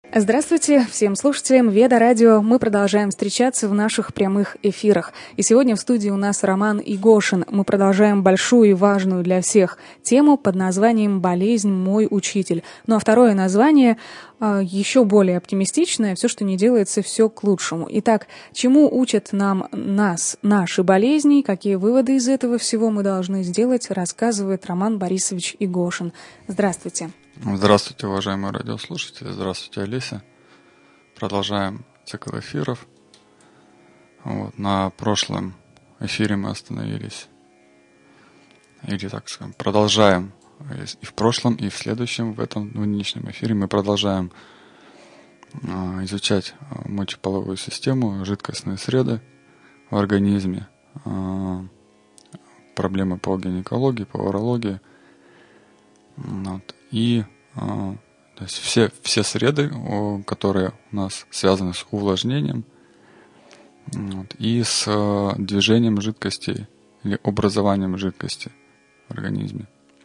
Здравствуйте всем слушателям Веда Радио. Мы продолжаем встречаться в наших прямых эфирах. И сегодня в студии у нас Роман Игошин. Мы продолжаем большую и важную для всех тему под названием «Болезнь. Мой учитель». Ну а второе название еще более оптимистичное. Все, что не делается, все к лучшему. Итак, чему учат нас наши болезни, какие выводы из этого всего мы должны сделать, рассказывает Роман Борисович Игошин. Здравствуйте. Здравствуйте, уважаемые радиослушатели. Здравствуйте, Олеся. Продолжаем цикл эфиров. На прошлом эфире мы остановились. Или, так скажем, продолжаем и в прошлом, и в следующем, в этом нынешнем эфире мы продолжаем изучать мочеполовую систему, жидкостные среды в организме, проблемы по гинекологии, по урологии. И то есть все среды, которые у нас связаны с увлажнением и с движением жидкостей или образованием жидкости в организме.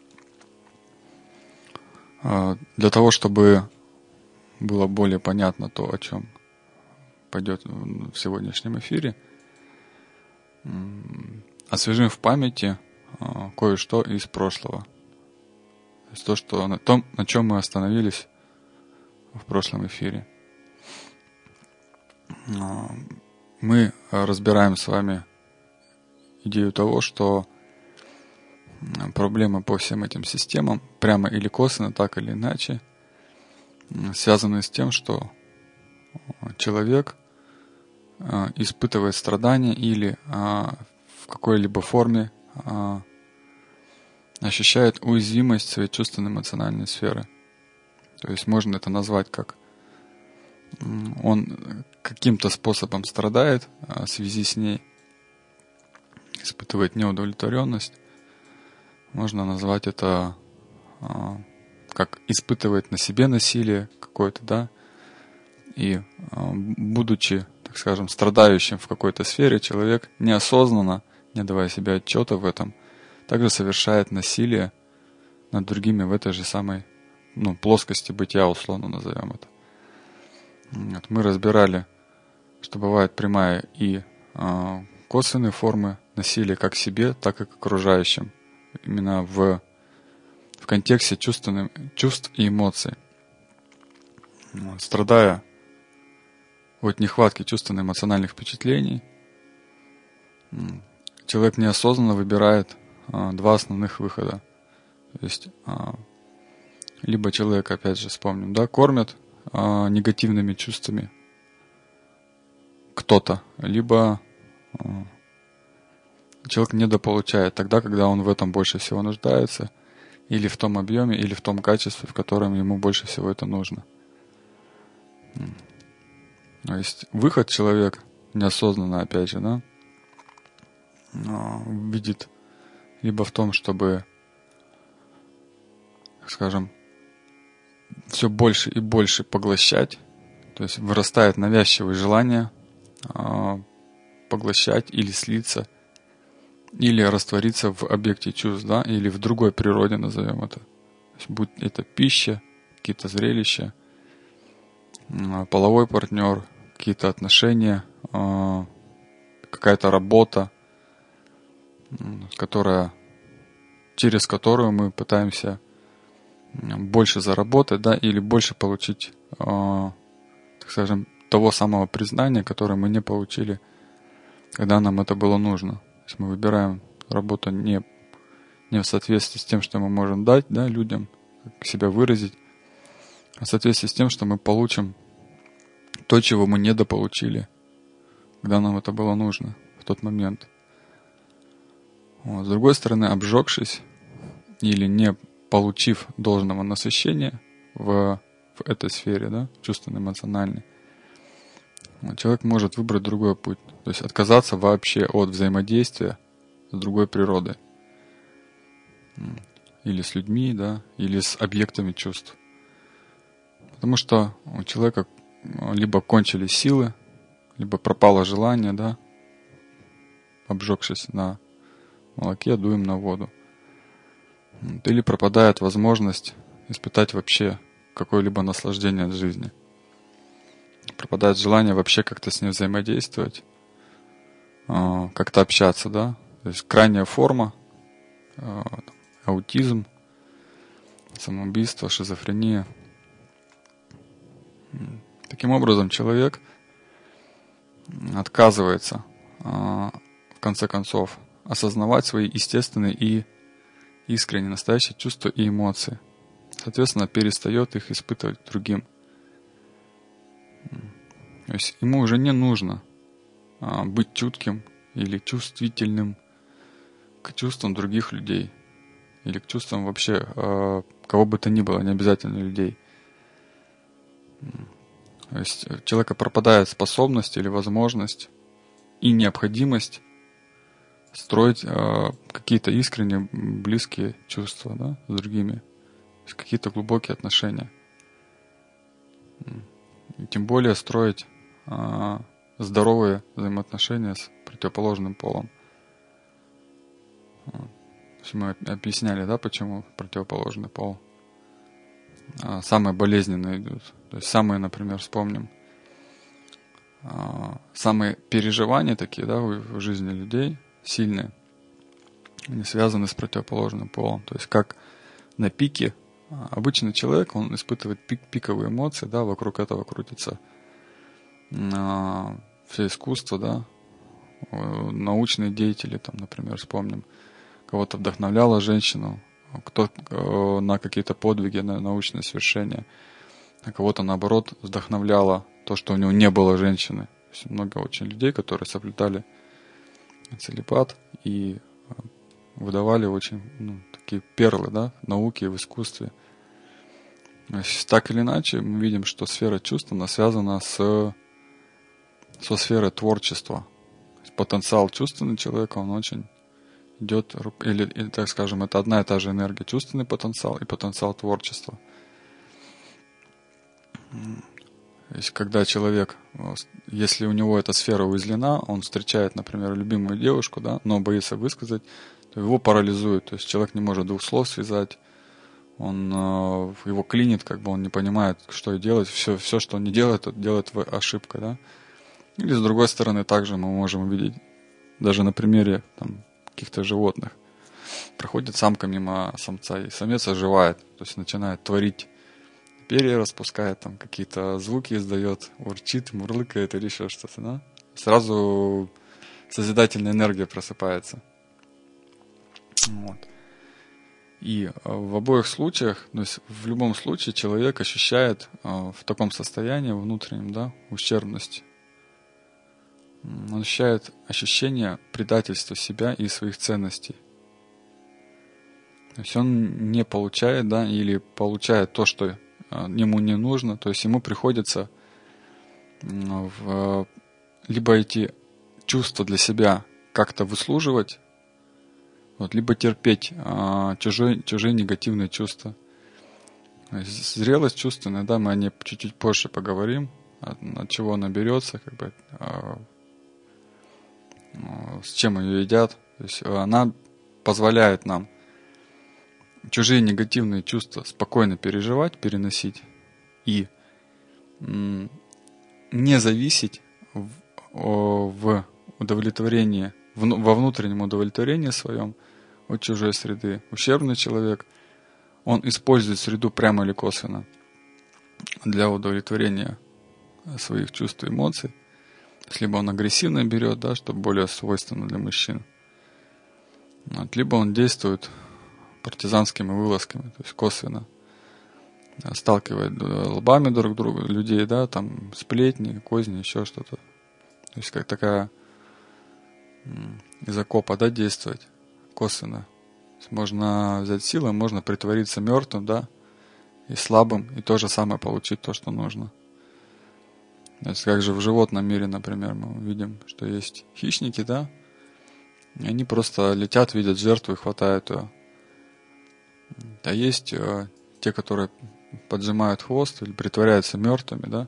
Для того, чтобы было более понятно то, о чем пойдет в сегодняшнем эфире, освежим в памяти кое-что из прошлого. То есть на чем мы остановились в прошлом эфире. Мы разбираем с вами идею того, что проблемы по всем этим системам, прямо или косвенно, так или иначе, связаны с тем, что человек испытывает страдания или в какой-либо форме ощущает уязвимость своей чувственно-эмоциональной сферы. То есть можно это назвать как он каким-то способом страдает в связи с ней, испытывает неудовлетворенность. Можно назвать это как испытывает на себе насилие какое-то, да, и будучи, так скажем, страдающим в какой-то сфере, человек неосознанно, не давая себе отчета в этом, также совершает насилие над другими в этой же самой плоскости бытия, условно назовем это. Мы разбирали, что бывает прямая и косвенные формы насилия как к себе, так и к окружающим. Именно в контексте чувств и эмоций. Страдая от нехватки чувственно-эмоциональных впечатлений, человек неосознанно выбирает два основных выхода. То есть, либо человек, опять же, вспомним, да, кормят негативными чувствами кто-то, либо человек недополучает тогда, когда он в этом больше всего нуждается, или в том объеме, или в том качестве, в котором ему больше всего это нужно. То есть выход человек неосознанно, опять же, да, видит либо в том, чтобы, так скажем, все больше и больше поглощать, то есть вырастает навязчивое желание поглощать или слиться, или раствориться в объекте чувств, да, или в другой природе, назовем это. То есть, будь это пища, какие-то зрелища, половой партнер, какие-то отношения, какая-то работа, через которую мы пытаемся больше заработать, да, или больше получить, так скажем, того самого признания, которое мы не получили, когда нам это было нужно. То есть мы выбираем работу не в соответствии с тем, что мы можем дать, да, людям, как себя выразить, а в соответствии с тем, что мы получим то, чего мы недополучили, когда нам это было нужно в тот момент. С другой стороны, обжегшись или не получив должного насыщения в этой сфере, да, чувственно-эмоциональной, человек может выбрать другой путь, то есть отказаться вообще от взаимодействия с другой природой, или с людьми, да, или с объектами чувств. Потому что у человека либо кончились силы, либо пропало желание, да, обжегшись на молоке, дуем на воду. Или пропадает возможность испытать вообще какое-либо наслаждение от жизни. пропадает желание вообще как-то с ним взаимодействовать, как-то общаться, да. То есть крайняя форма, аутизм, самоубийство, шизофрения. Таким образом, человек отказывается, в конце концов, осознавать свои естественные и искренне настоящие чувства и эмоции. Соответственно, перестает их испытывать другим. То есть ему уже не нужно быть чутким или чувствительным к чувствам других людей. Или к чувствам вообще кого бы то ни было, не обязательно людей. То есть у человека пропадает способность или возможность и необходимость строить какие-то искренние, близкие чувства, да, с другими. То есть какие-то глубокие отношения. И тем более строить здоровые взаимоотношения с противоположным полом. Мы объясняли, да, почему противоположный пол самые болезненные идут. То есть самые, например, вспомним, самые переживания такие, да, в жизни людей сильные, они связаны с противоположным полом. То есть как на пике обычный человек, он испытывает пиковые эмоции, да, вокруг этого крутится все искусство, да, научные деятели, там, например, вспомним, кого-то вдохновляла женщину, кто на какие-то подвиги, на научные свершения, а кого-то, наоборот, вдохновляло то, что у него не было женщины. То есть много очень людей, которые соблюдали целибат и выдавали очень такие перлы, да, в науке и в искусстве. То есть, так или иначе, мы видим, что сфера чувств, она связана со сферой творчества. То есть потенциал чувственного человека, он очень идет, или, так скажем, это одна и та же энергия, чувственный потенциал и потенциал творчества. То есть, когда человек, если у него эта сфера уязвлена, он встречает, например, любимую девушку, да, но боится высказать, то его парализует. То есть человек не может двух слов связать, он его клинит, как бы он не понимает, что делать. Все, что он не делает, это делает ошибка, да. Или с другой стороны, также мы можем увидеть, даже на примере там, каких-то животных. Проходит самка мимо самца, и самец оживает, то есть начинает творить, перья распускает, там какие-то звуки издает, урчит, мурлыкает или еще что-то, да? Сразу созидательная энергия просыпается. Вот. И в обоих случаях, то есть в любом случае человек ощущает в таком состоянии внутреннем, да, ущербность. Он ощущает ощущение предательства себя и своих ценностей. То есть он не получает, да, или получает то, что ему не нужно. То есть ему приходится либо эти чувства для себя как-то выслуживать, вот, либо терпеть чужие негативные чувства. Зрелость чувственная, да, мы о ней чуть-чуть позже поговорим, от чего она берется, как бы, с чем ее едят. То есть она позволяет нам чужие негативные чувства спокойно переживать, переносить и не зависеть в удовлетворении, во внутреннем удовлетворении своем от чужой среды. Ущербный человек, он использует среду прямо или косвенно для удовлетворения своих чувств и эмоций. Либо он агрессивно берет, да, что более свойственно для мужчин. Вот, либо он действует партизанскими вылазками, то есть косвенно сталкивает лбами друг друга людей, да, там сплетни, козни, еще что-то. То есть как такая из окопа, да, действовать косвенно. Можно взять силы, можно притвориться мертвым, да, и слабым, и то же самое получить то, что нужно. То есть как же в животном мире, например, мы видим, что есть хищники, да, и они просто летят, видят жертву и хватают ее. А есть те, которые поджимают хвост или притворяются мертвыми, да.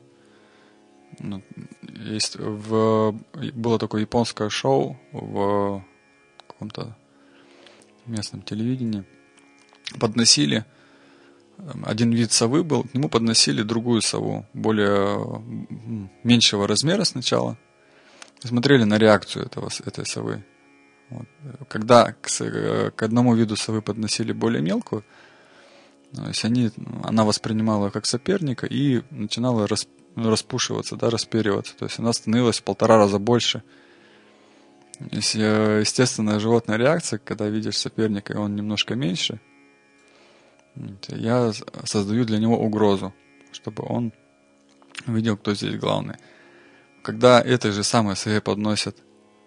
Есть было такое японское шоу в каком-то местном телевидении. Подносили один вид совы был, к нему подносили другую сову, меньшего размера сначала, и смотрели на реакцию этой совы. Вот. Когда к одному виду совы подносили более мелкую, то есть она воспринимала как соперника и начинала распушиваться, да, распериваться. То есть она становилась в 1,5 раза больше. Естественная животная реакция, когда видишь соперника, и он немножко меньше, я создаю для него угрозу, чтобы он видел, кто здесь главный. Когда этой же самой сове подносят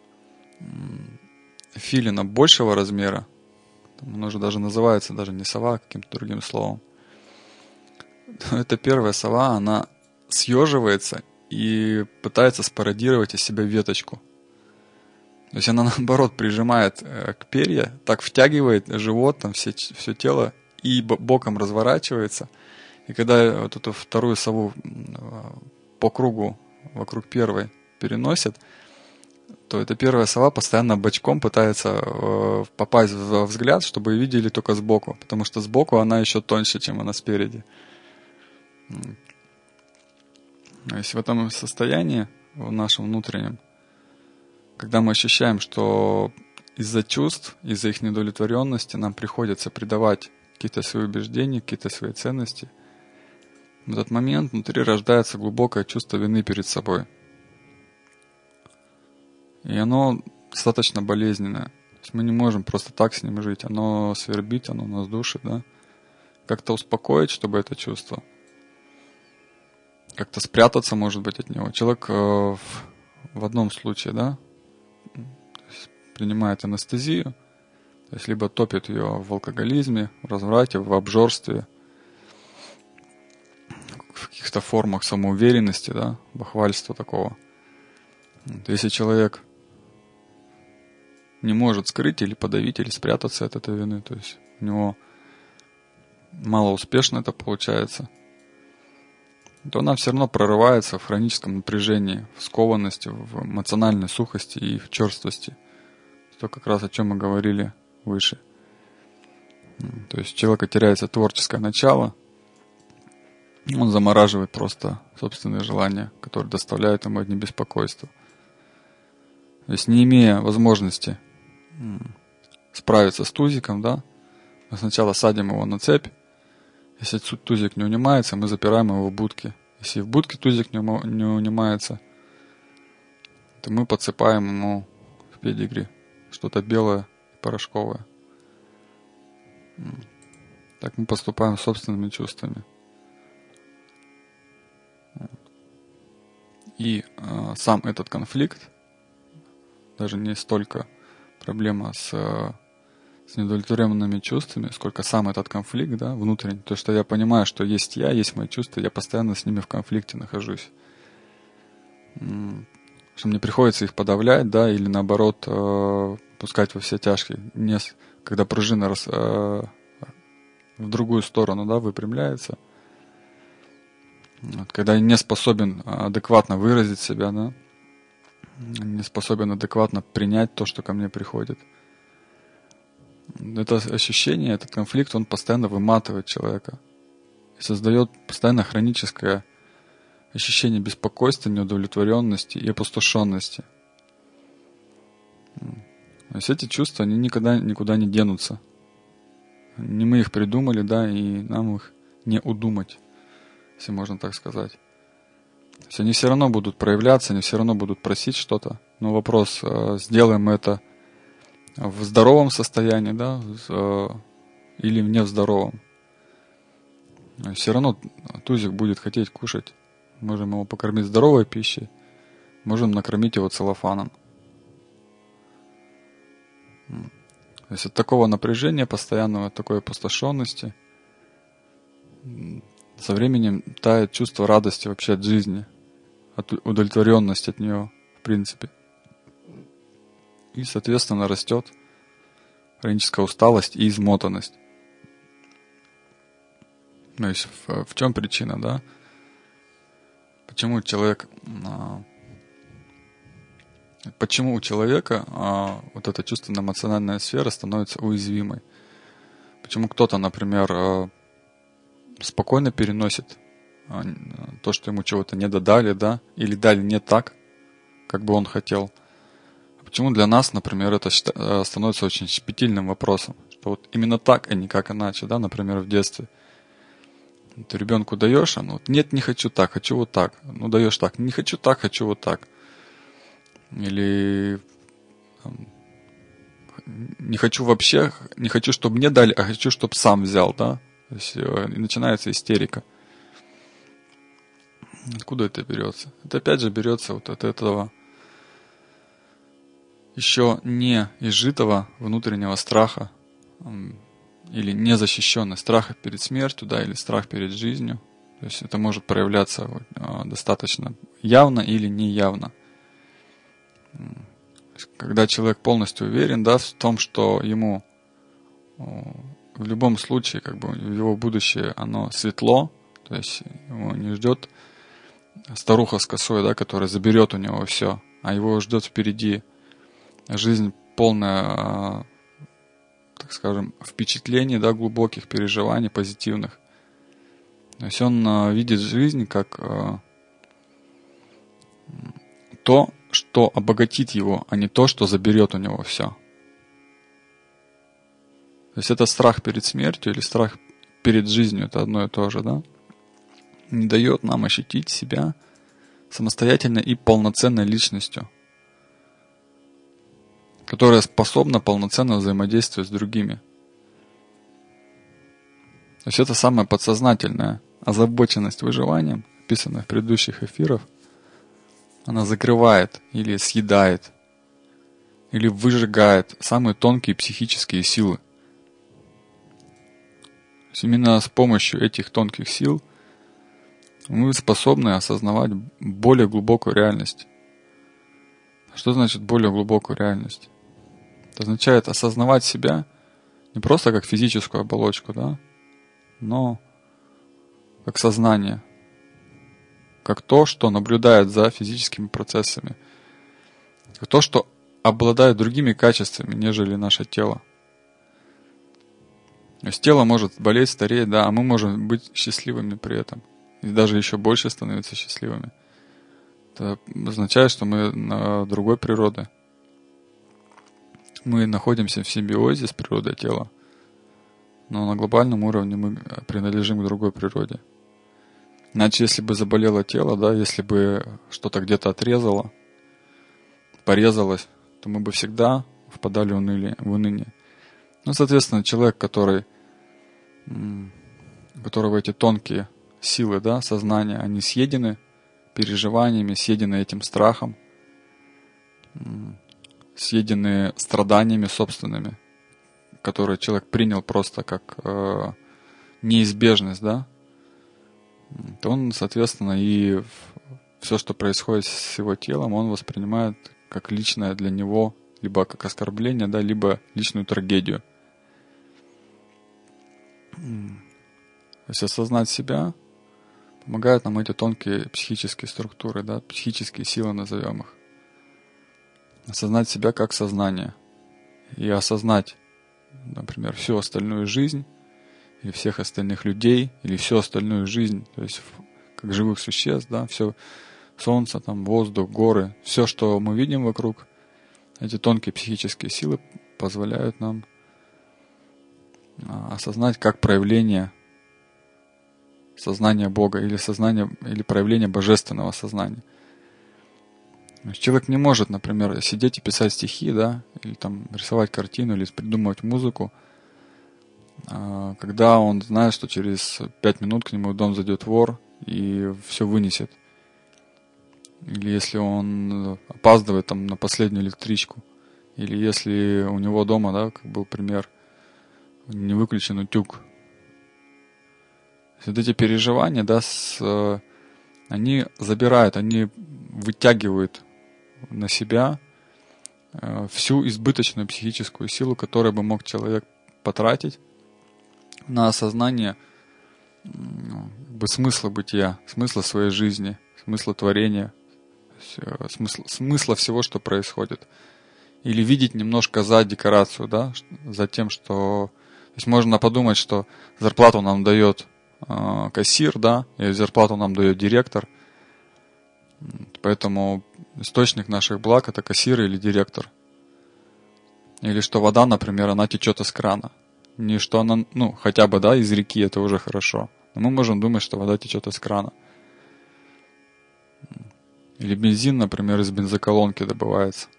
филина большего размера, он уже даже называется даже не сова, а каким-то другим словом, эта первая сова, она съеживается и пытается спародировать из себя веточку. То есть она, наоборот, прижимает к перья, так втягивает живот, там все тело, и боком разворачивается. И когда вот эту вторую сову по кругу вокруг первой переносят, то эта первая сова постоянно бочком пытается попасть в взгляд, чтобы ее видели только сбоку, потому что сбоку она еще тоньше, чем она спереди. То есть в этом состоянии, в нашем внутреннем, когда мы ощущаем, что из-за чувств, из-за их недовлетворенности нам приходится придавать какие-то свои убеждения, какие-то свои ценности, в этот момент внутри рождается глубокое чувство вины перед собой. И оно достаточно болезненное. То есть мы не можем просто так с ним жить. Оно свербит, оно нас душит, да? Как-то успокоить, чтобы это чувство. Как-то спрятаться, может быть, от него. Человек в одном случае, да, принимает анестезию, то есть либо топит ее в алкоголизме, в разврате, в обжорстве, в каких-то формах самоуверенности, да, бахвальства такого. Если человек не может скрыть или подавить, или спрятаться от этой вины, то есть у него малоуспешно это получается, то она все равно прорывается в хроническом напряжении, в скованности, в эмоциональной сухости и в черствости. То как раз о чем мы говорили выше. То есть у человека теряется творческое начало, он замораживает просто собственные желания, которые доставляют ему одни беспокойства. То есть не имея возможности справиться с тузиком, да, мы сначала садим его на цепь. Если тузик не унимается, мы запираем его в будке. Если в будке тузик не унимается, то мы подсыпаем ему в педигри что-то белое и порошковое. Так мы поступаем с собственными чувствами. И сам этот конфликт, даже не столько проблема с недовлетворенными чувствами, сколько сам этот конфликт, да, внутренний. То, что я понимаю, что есть я, есть мои чувства, я постоянно с ними в конфликте нахожусь. Что мне приходится их подавлять, да, или наоборот пускать во все тяжкие. Когда пружина в другую сторону, да, выпрямляется. Вот, когда я не способен адекватно выразить себя, да, не способен адекватно принять то, что ко мне приходит. Это ощущение, этот конфликт, он постоянно выматывает человека и создает постоянно хроническое ощущение беспокойства, неудовлетворенности и опустошенности. То есть эти чувства, они никогда никуда не денутся. Не мы их придумали, да, и нам их не удумать, если можно так сказать. То есть они все равно будут проявляться, они все равно будут просить что-то. Но вопрос, сделаем мы это в здоровом состоянии, да, или в нездоровом. Все равно тузик будет хотеть кушать. Можем его покормить здоровой пищей, можем накормить его целлофаном. То есть от такого напряжения постоянного, от такой опустошенности со временем тает чувство радости вообще от жизни, от удовлетворенности от нее, в принципе. И, соответственно, растет хроническая усталость и измотанность. То есть в чем причина, да? Почему у человека вот эта чувственно-эмоциональная сфера становится уязвимой? Почему кто-то, например, спокойно переносит то, что ему чего-то не додали, да, или дали не так, как бы он хотел. Почему для нас, например, это становится очень щепетильным вопросом, что вот именно так, а не как иначе, да, например, в детстве. Ты ребенку даешь, вот, нет, не хочу так, хочу вот так. Ну, даешь так, не хочу так, хочу вот так. Или не хочу вообще, не хочу, чтобы мне дали, а хочу, чтобы сам взял, да. То есть, и начинается истерика. Откуда это берется? Это опять же берется вот от этого еще не изжитого внутреннего страха или незащищенность страха перед смертью, да, или страх перед жизнью. То есть это может проявляться достаточно явно или неявно. Когда человек полностью уверен, да, в том, что ему в любом случае, как бы его будущее, оно светло, то есть его не ждет старуха с косой, да, которая заберет у него все, а его ждет впереди жизнь полная, так скажем, впечатлений, да, глубоких переживаний, позитивных. То есть он видит жизнь как то, что обогатит его, а не то, что заберет у него все. То есть это страх перед смертью или страх перед жизнью, это одно и то же, да? Не дает нам ощутить себя самостоятельной и полноценной личностью, которая способна полноценно взаимодействовать с другими. То есть это самая подсознательная озабоченность выживанием, описанная в предыдущих эфирах, она закрывает или съедает, или выжигает самые тонкие психические силы. То есть именно с помощью этих тонких сил мы способны осознавать более глубокую реальность. Что значит более глубокую реальность? Это означает осознавать себя не просто как физическую оболочку, да, но как сознание, как то, что наблюдает за физическими процессами, как то, что обладает другими качествами, нежели наше тело. То есть тело может болеть, стареть, да, а мы можем быть счастливыми при этом. И даже еще больше становиться счастливыми. Это означает, что мы на другой природе. Мы находимся в симбиозе с природой тела. Но на глобальном уровне мы принадлежим к другой природе. Иначе, если бы заболело тело, да, если бы что-то где-то отрезало, порезалось, то мы бы всегда впадали в уныние. Ну, соответственно, человек, у которого эти тонкие силы, да, сознания, они съедены переживаниями, съедены этим страхом, съедены страданиями собственными, которые человек принял просто как неизбежность, да, то он, соответственно, и все, что происходит с его телом, он воспринимает как личное для него, либо как оскорбление, да, либо личную трагедию. То есть осознать себя помогают нам эти тонкие психические структуры, да, психические силы, назовем их. Осознать себя как сознание. И осознать, например, всю остальную жизнь, или всех остальных людей, или всю остальную жизнь, то есть как живых существ, да, все солнце, там, воздух, горы, все, что мы видим вокруг, эти тонкие психические силы позволяют нам осознать как проявление сознания Бога или проявление божественного сознания. То есть человек не может, например, сидеть и писать стихи, да, или там рисовать картину, или придумывать музыку, когда он знает, что через 5 минут к нему в дом зайдет вор и все вынесет. Или если он опаздывает там на последнюю электричку. Или если у него дома, да, как был пример, не выключен утюг. Вот эти переживания, да, они забирают, они вытягивают на себя всю избыточную психическую силу, которую бы мог человек потратить на осознание смысла бытия, смысла своей жизни, смысла творения, смысла всего, что происходит. Или видеть немножко за декорацию, да, за тем, что... То есть можно подумать, что зарплату нам дает кассир, да, и зарплату нам дает директор. Поэтому источник наших благ — это кассир или директор. Или что вода, например, она течет из крана. Не что она, хотя бы, да, из реки, это уже хорошо. Но мы можем думать, что вода течет из крана. Или бензин, например, из бензоколонки добывается.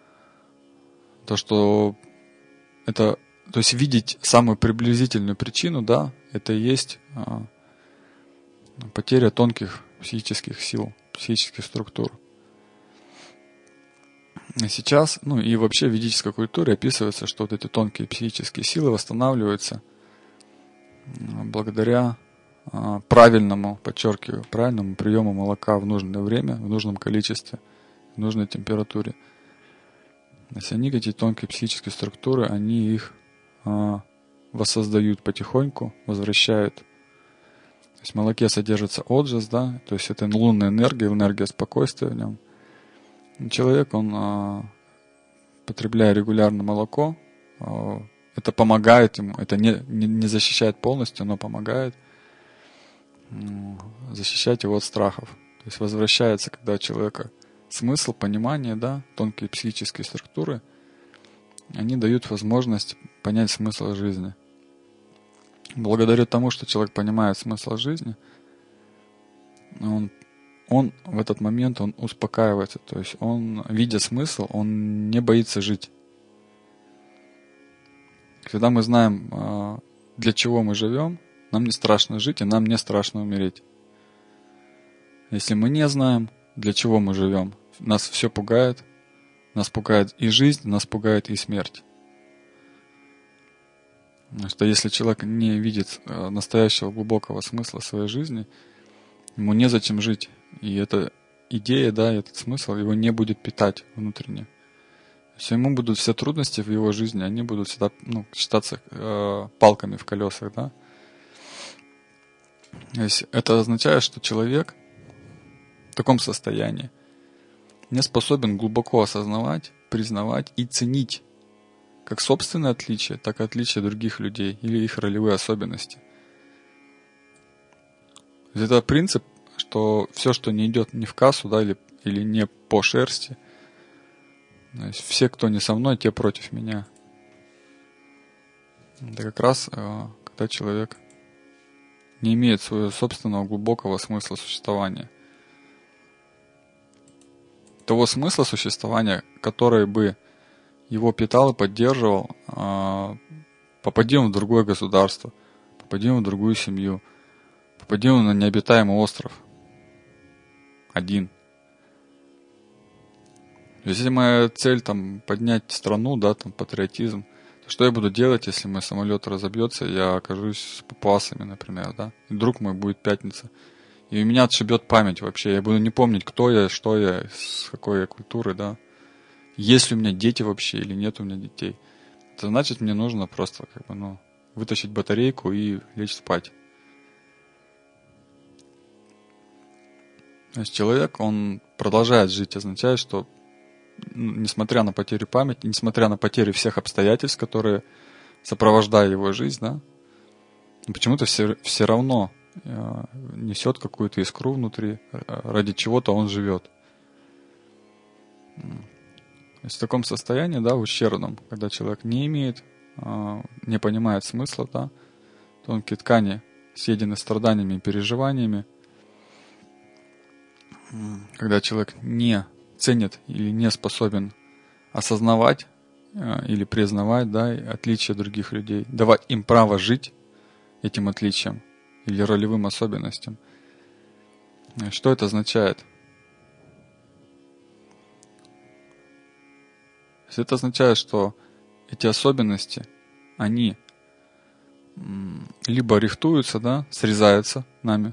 То есть видеть самую приблизительную причину, да, это и есть потеря тонких психических сил, психических структур. И сейчас, и вообще в ведической культуре описывается, что вот эти тонкие психические силы восстанавливаются благодаря правильному приему молока в нужное время, в нужном количестве, в нужной температуре. То есть они, эти тонкие психические структуры, они их воссоздают потихоньку, возвращают. То есть в молоке содержится отжиз, да, то есть это лунная энергия спокойствия в нем. И человек, он, потребляя регулярно молоко, это помогает ему, это не защищает полностью, но помогает защищать его от страхов. То есть возвращается, когда у человека смысл, понимание, да, тонкие психические структуры, они дают возможность понять смысл жизни. Благодаря тому, что человек понимает смысл жизни, он в этот момент он успокаивается. То есть он, видя смысл, он не боится жить. Когда мы знаем, для чего мы живем, нам не страшно жить, и нам не страшно умереть. Если мы не знаем, для чего мы живем, нас все пугает. Нас пугает и жизнь, нас пугает и смерть. Потому что если человек не видит настоящего глубокого смысла своей жизни, ему незачем жить. И эта идея, да, этот смысл его не будет питать внутренне. То есть ему будут все трудности в его жизни, они будут всегда считаться палками в колесах, да. То есть это означает, что человек в таком состоянии не способен глубоко осознавать, признавать и ценить как собственные отличия, так и отличия других людей или их ролевые особенности. То есть это принцип, что все, что не идет не в кассу, да, или не по шерсти, то есть все, кто не со мной, те против меня. Это как раз когда человек не имеет своего собственного глубокого смысла существования. Того смысла существования, который бы его питал и поддерживал, попади он в другое государство, попади он в другую семью, попади он на необитаемый остров. Один. Если моя цель поднять страну, да, патриотизм, то что я буду делать, если мой самолет разобьется, я окажусь с папуасами, например, да, и друг мой будет пятница. И у меня отшибет память вообще. Я буду не помнить, кто я, что я, с какой я культуры, да. Есть ли у меня дети вообще или нет у меня детей. Это значит, мне нужно просто вытащить батарейку и лечь спать. То есть человек, он продолжает жить, означает, что несмотря на потерю памяти, несмотря на потерю всех обстоятельств, которые сопровождают его жизнь, да, почему-то все равно несет какую-то искру внутри, ради чего-то он живет. То есть в таком состоянии, да, ущербном, когда человек не имеет, не понимает смысла, да, тонкие ткани съедены страданиями и переживаниями, когда человек не ценит или не способен осознавать или признавать, да, отличия других людей, давать им право жить этим отличием или ролевым особенностям. Что это означает? Это означает, что эти особенности, они либо рихтуются, да, срезаются нами,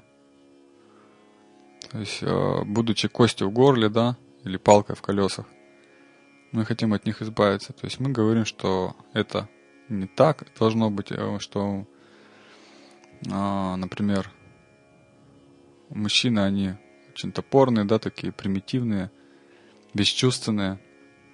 то есть, будучи костью в горле, да, или палкой в колесах, мы хотим от них избавиться. То есть мы говорим, что это не так должно быть, что, например, мужчины, они очень топорные, да, такие примитивные, бесчувственные.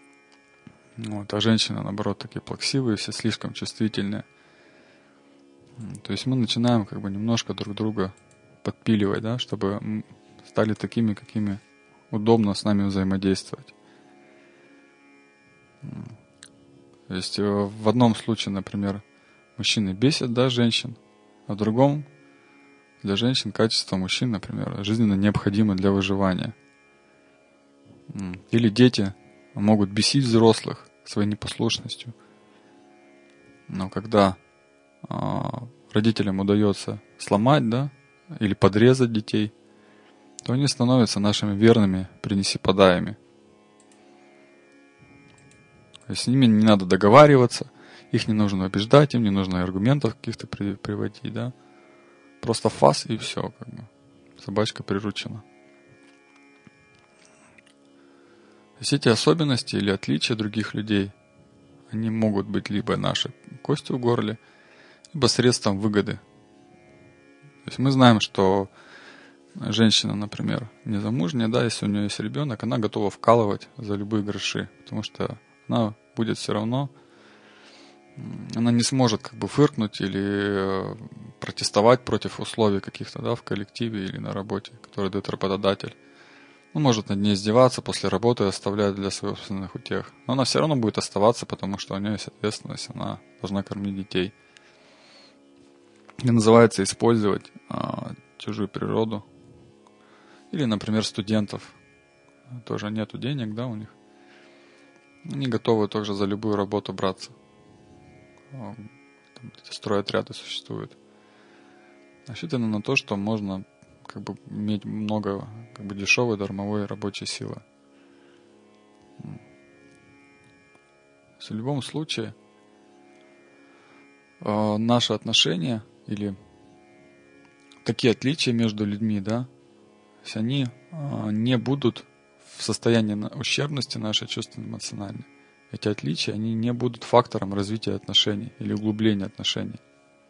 А женщины, наоборот, такие плаксивые, все слишком чувствительные. То есть мы начинаем как бы немножко друг друга подпиливать, да, чтобы стали такими, какими удобно с нами взаимодействовать. То есть в одном случае, например, мужчины бесят, да, женщин, а в другом для женщин качество мужчин, например, жизненно необходимо для выживания. Или дети могут бесить взрослых своей непослушностью. Но когда родителям удается сломать, да, или подрезать детей, то они становятся нашими верными принеси-подаями. То есть с ними не надо договариваться, их не нужно убеждать, им не нужно аргументов каких-то приводить, да. Просто фас и все, как бы. Собачка приручена. То есть эти особенности или отличия других людей, они могут быть либо нашей костью в горле, либо средством выгоды. То есть мы знаем, что женщина, например, незамужняя, да, если у нее есть ребенок, она готова вкалывать за любые гроши, потому что она будет все равно, она не сможет как бы фыркнуть или протестовать против условий каких-то, да, в коллективе или на работе, которые дает работодатель. Он может над ней издеваться после работы, оставлять для своих собственных утех. Но она все равно будет оставаться, потому что у нее есть ответственность, она должна кормить детей. Это называется использовать чужую природу. Или, например, студентов. Тоже нету денег, да, у них. Они готовы тоже за любую работу браться. Там эти стройотряды существуют. Рассчитано на то, что можно как бы иметь много как бы дешевой дармовой рабочей силы. В любом случае наши отношения или такие отличия между людьми, да, то есть они не будут в состоянии ущербности нашей чувственно-эмоциональной. Эти отличия, они не будут фактором развития отношений или углубления отношений.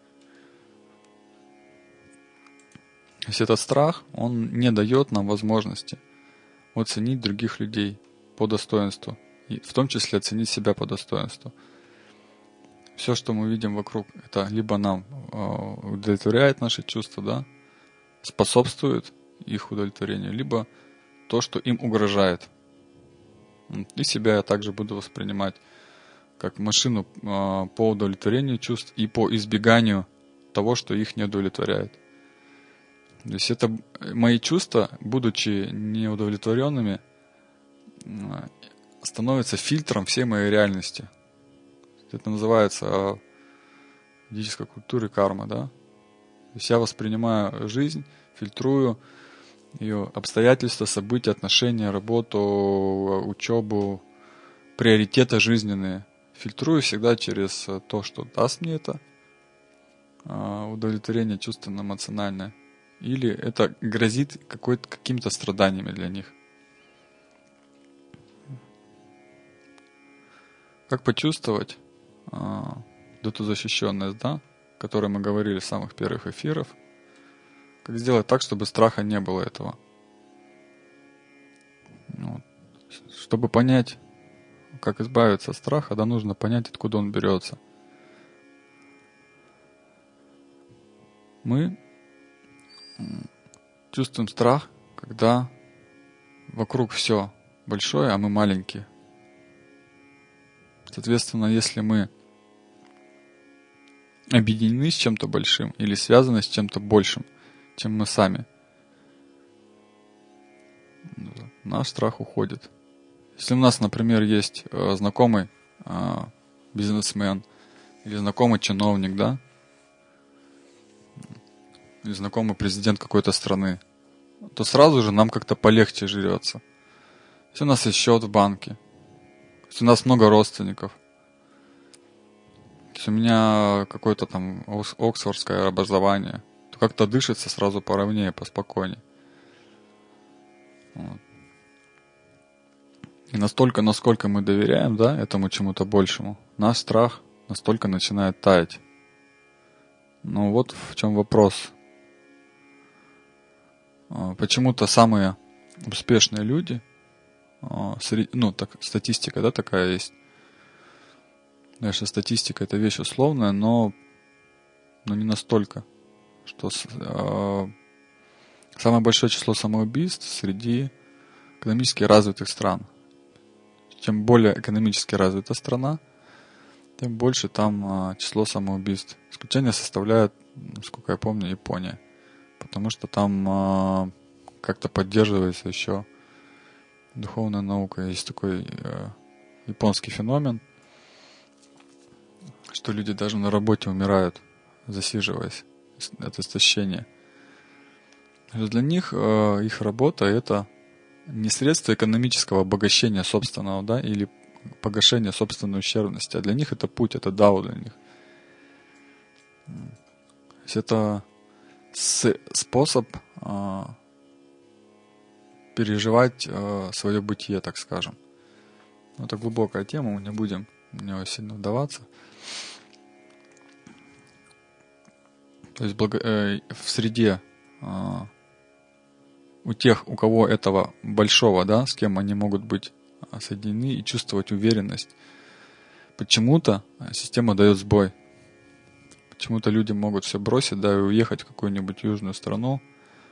То есть этот страх, он не дает нам возможности оценить других людей по достоинству, и в том числе оценить себя по достоинству. Все, что мы видим вокруг, это либо нам удовлетворяет наши чувства, да, способствует их удовлетворению, либо то, что им угрожает. И себя я также буду воспринимать как машину по удовлетворению чувств и по избеганию того, что их не удовлетворяет. То есть это мои чувства, будучи неудовлетворенными, становятся фильтром всей моей реальности. Это называется в ведической культуре карма, да? То есть я воспринимаю жизнь, фильтрую ее обстоятельства, события, отношения, работу, учебу, приоритеты жизненные. Фильтрую всегда через то, что даст мне это удовлетворение чувственно-эмоциональное, или это грозит какими-то страданиями для них. Как почувствовать эту защищенность, да, о которой мы говорили в самых первых эфирах? Как сделать так, чтобы страха не было этого? Чтобы понять, как избавиться от страха, да, нужно понять, откуда он берется. Мы чувствуем страх, когда вокруг все большое, а мы маленькие. Соответственно, если мы объединены с чем-то большим или связаны с чем-то большим, чем мы сами, наш страх уходит. Если у нас, например, есть знакомый бизнесмен или знакомый чиновник, да, или знакомый президент какой-то страны, то сразу же нам как-то полегче живется. Если у нас есть счет в банке, если у нас много родственников, если у меня какое-то там оксфордское образование, то как-то дышится сразу поровнее, поспокойнее. Вот. И настолько, насколько мы доверяем, да, этому чему-то большему, наш страх настолько начинает таять. Но вот в чем вопрос. Почему-то самые успешные люди, статистика, да, такая есть. Конечно, статистика — это вещь условная, но но не настолько, что самое большое число самоубийств среди экономически развитых стран. Чем более экономически развита страна, тем больше там число самоубийств. Исключение составляет, насколько я помню, Япония. Потому что там как-то поддерживается еще духовная наука. Есть такой японский феномен, что люди даже на работе умирают, засиживаясь от истощения. Для них их работа — это не средство экономического обогащения собственного, да, или погашения собственной ущербности, а для них это путь, это дао для них. То есть это способ переживать свое бытие, так скажем. Это глубокая тема, мы не будем в нее сильно вдаваться. То есть в среде у тех, у кого этого большого, да, с кем они могут быть соединены и чувствовать уверенность, почему-то система дает сбой. Почему-то люди могут все бросить, да, и уехать в какую-нибудь южную страну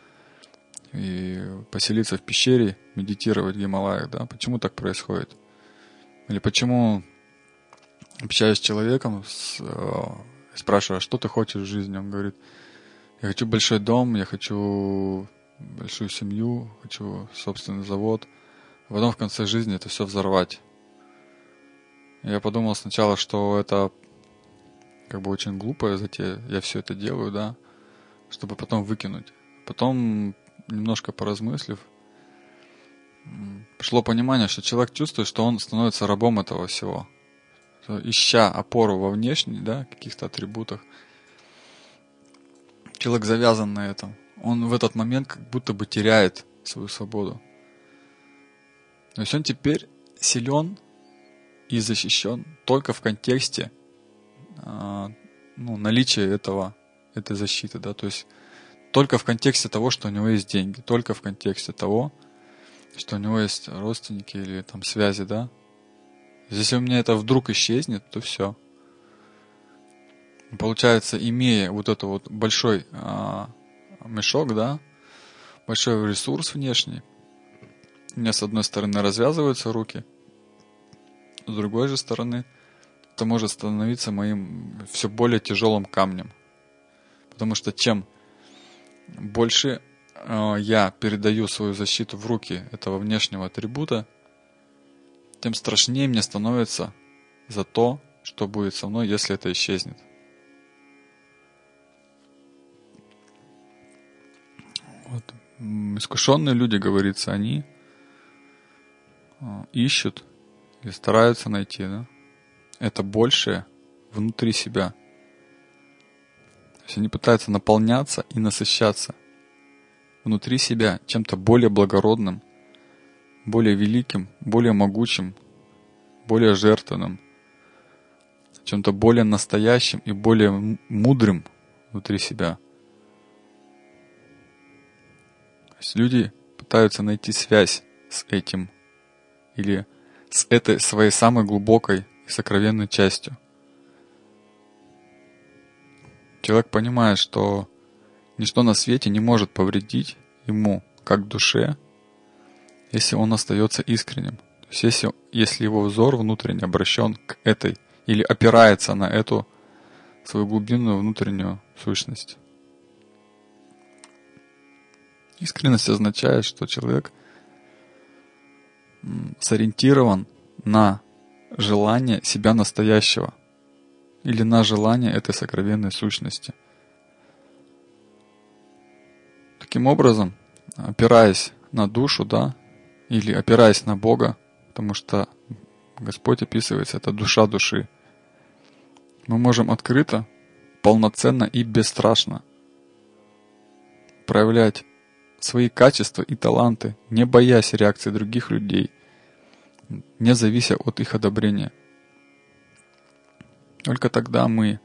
и поселиться в пещере, медитировать в Гималаях, да. Почему так происходит? Или почему, общаясь с человеком, спрашивая, что ты хочешь в жизни, он говорит: я хочу большой дом, я хочу большую семью, хочу собственный завод, а потом в конце жизни это все взорвать. Я подумал сначала, что это как бы очень глупая затея, я все это делаю, да, чтобы потом выкинуть. Потом, немножко поразмыслив, пришло понимание, что человек чувствует, что он становится рабом этого всего. Ища опору во внешних, да, каких-то атрибутах, человек завязан на этом. Он в этот момент как будто бы теряет свою свободу. То есть он теперь силен и защищен только в контексте наличия этой защиты, да, то есть только в контексте того, что у него есть деньги, только в контексте того, что у него есть родственники или там связи, да. Если у меня это вдруг исчезнет, то все. Получается, имея вот это вот большой мешок, да, большой ресурс внешний, у меня с одной стороны развязываются руки, с другой же стороны это может становиться моим все более тяжелым камнем. Потому что чем больше я передаю свою защиту в руки этого внешнего атрибута, тем страшнее мне становится за то, что будет со мной, если это исчезнет. Вот. Искушенные люди, говорится, они ищут и стараются найти, да, это большее внутри себя. То есть они пытаются наполняться и насыщаться внутри себя чем-то более благородным, более великим, более могучим, более жертвенным, чем-то более настоящим и более мудрым внутри себя. То есть люди пытаются найти связь с этим или с этой своей самой глубокой и сокровенной частью. Человек понимает, что ничто на свете не может повредить ему, как душе, если он остается искренним. То есть если его взор внутренне обращен к этой или опирается на эту свою глубинную внутреннюю сущность. Искренность означает, что человек сориентирован на желание себя настоящего или на желание этой сокровенной сущности. Таким образом, опираясь на душу, да, или опираясь на Бога, потому что Господь описывается, это душа души, мы можем открыто, полноценно и бесстрашно проявлять свои качества и таланты, не боясь реакции других людей, не завися от их одобрения. Только тогда мы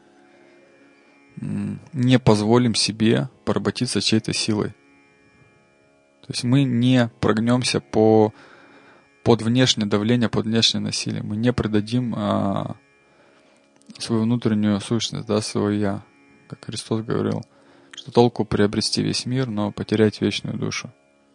не позволим себе поработиться чьей-то силой. То есть мы не прогнемся под внешнее давление, под внешнее насилие. Мы не предадим свою внутреннюю сущность, да, свое «я», как Христос говорил, что толку приобрести весь мир, но потерять вечную душу.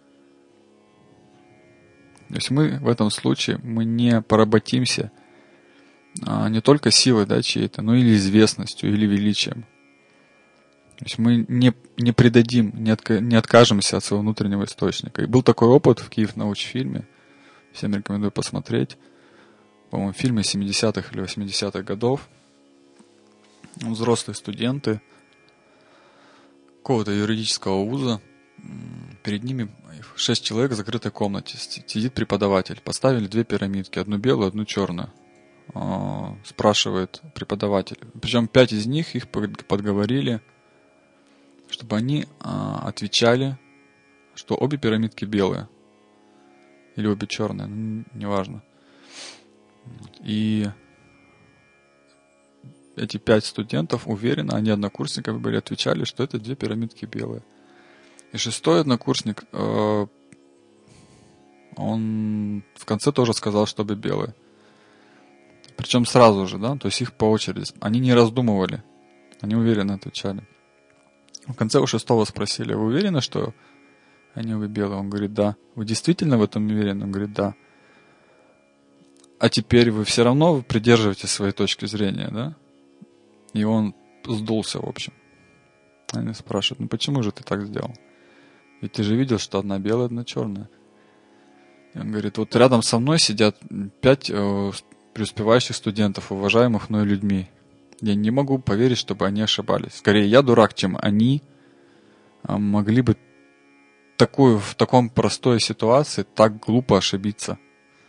То есть мы в этом случае мы не поработимся не только силой, да, чьей-то, но или известностью, или величием. То есть мы не предадим, не откажемся от своего внутреннего источника. И был такой опыт в Киев научфильме. Всем рекомендую посмотреть. По-моему, в фильме 70-х или 80-х годов. Взрослые студенты какого-то юридического вуза. Перед ними 6 человек в закрытой комнате. Сидит преподаватель. Поставили 2 пирамидки. Одну белую, одну черную. Спрашивает преподаватель. Причем 5 из них их подговорили, чтобы они отвечали, что обе пирамидки белые. Или обе черные, неважно. И эти 5 студентов уверенно, они однокурсников были, отвечали, что это 2 пирамидки белые. И 6-й однокурсник, он в конце тоже сказал, что обе белые. Причем сразу же, да, то есть их по очереди. Они не раздумывали, они уверенно отвечали. В конце у 6-го спросили: вы уверены, что они обе белые? Он говорит: да. Вы действительно в этом уверены? Он говорит: да. А теперь вы все равно придерживаетесь своей точки зрения, да? И он сдулся, в общем. Они спрашивают: ну почему же ты так сделал? Ведь ты же видел, что одна белая, одна черная. И он говорит: вот рядом со мной сидят 5 преуспевающих студентов, уважаемых мной людьми. Я не могу поверить, чтобы они ошибались. Скорее, я дурак, чем они могли бы в таком простой ситуации так глупо ошибиться.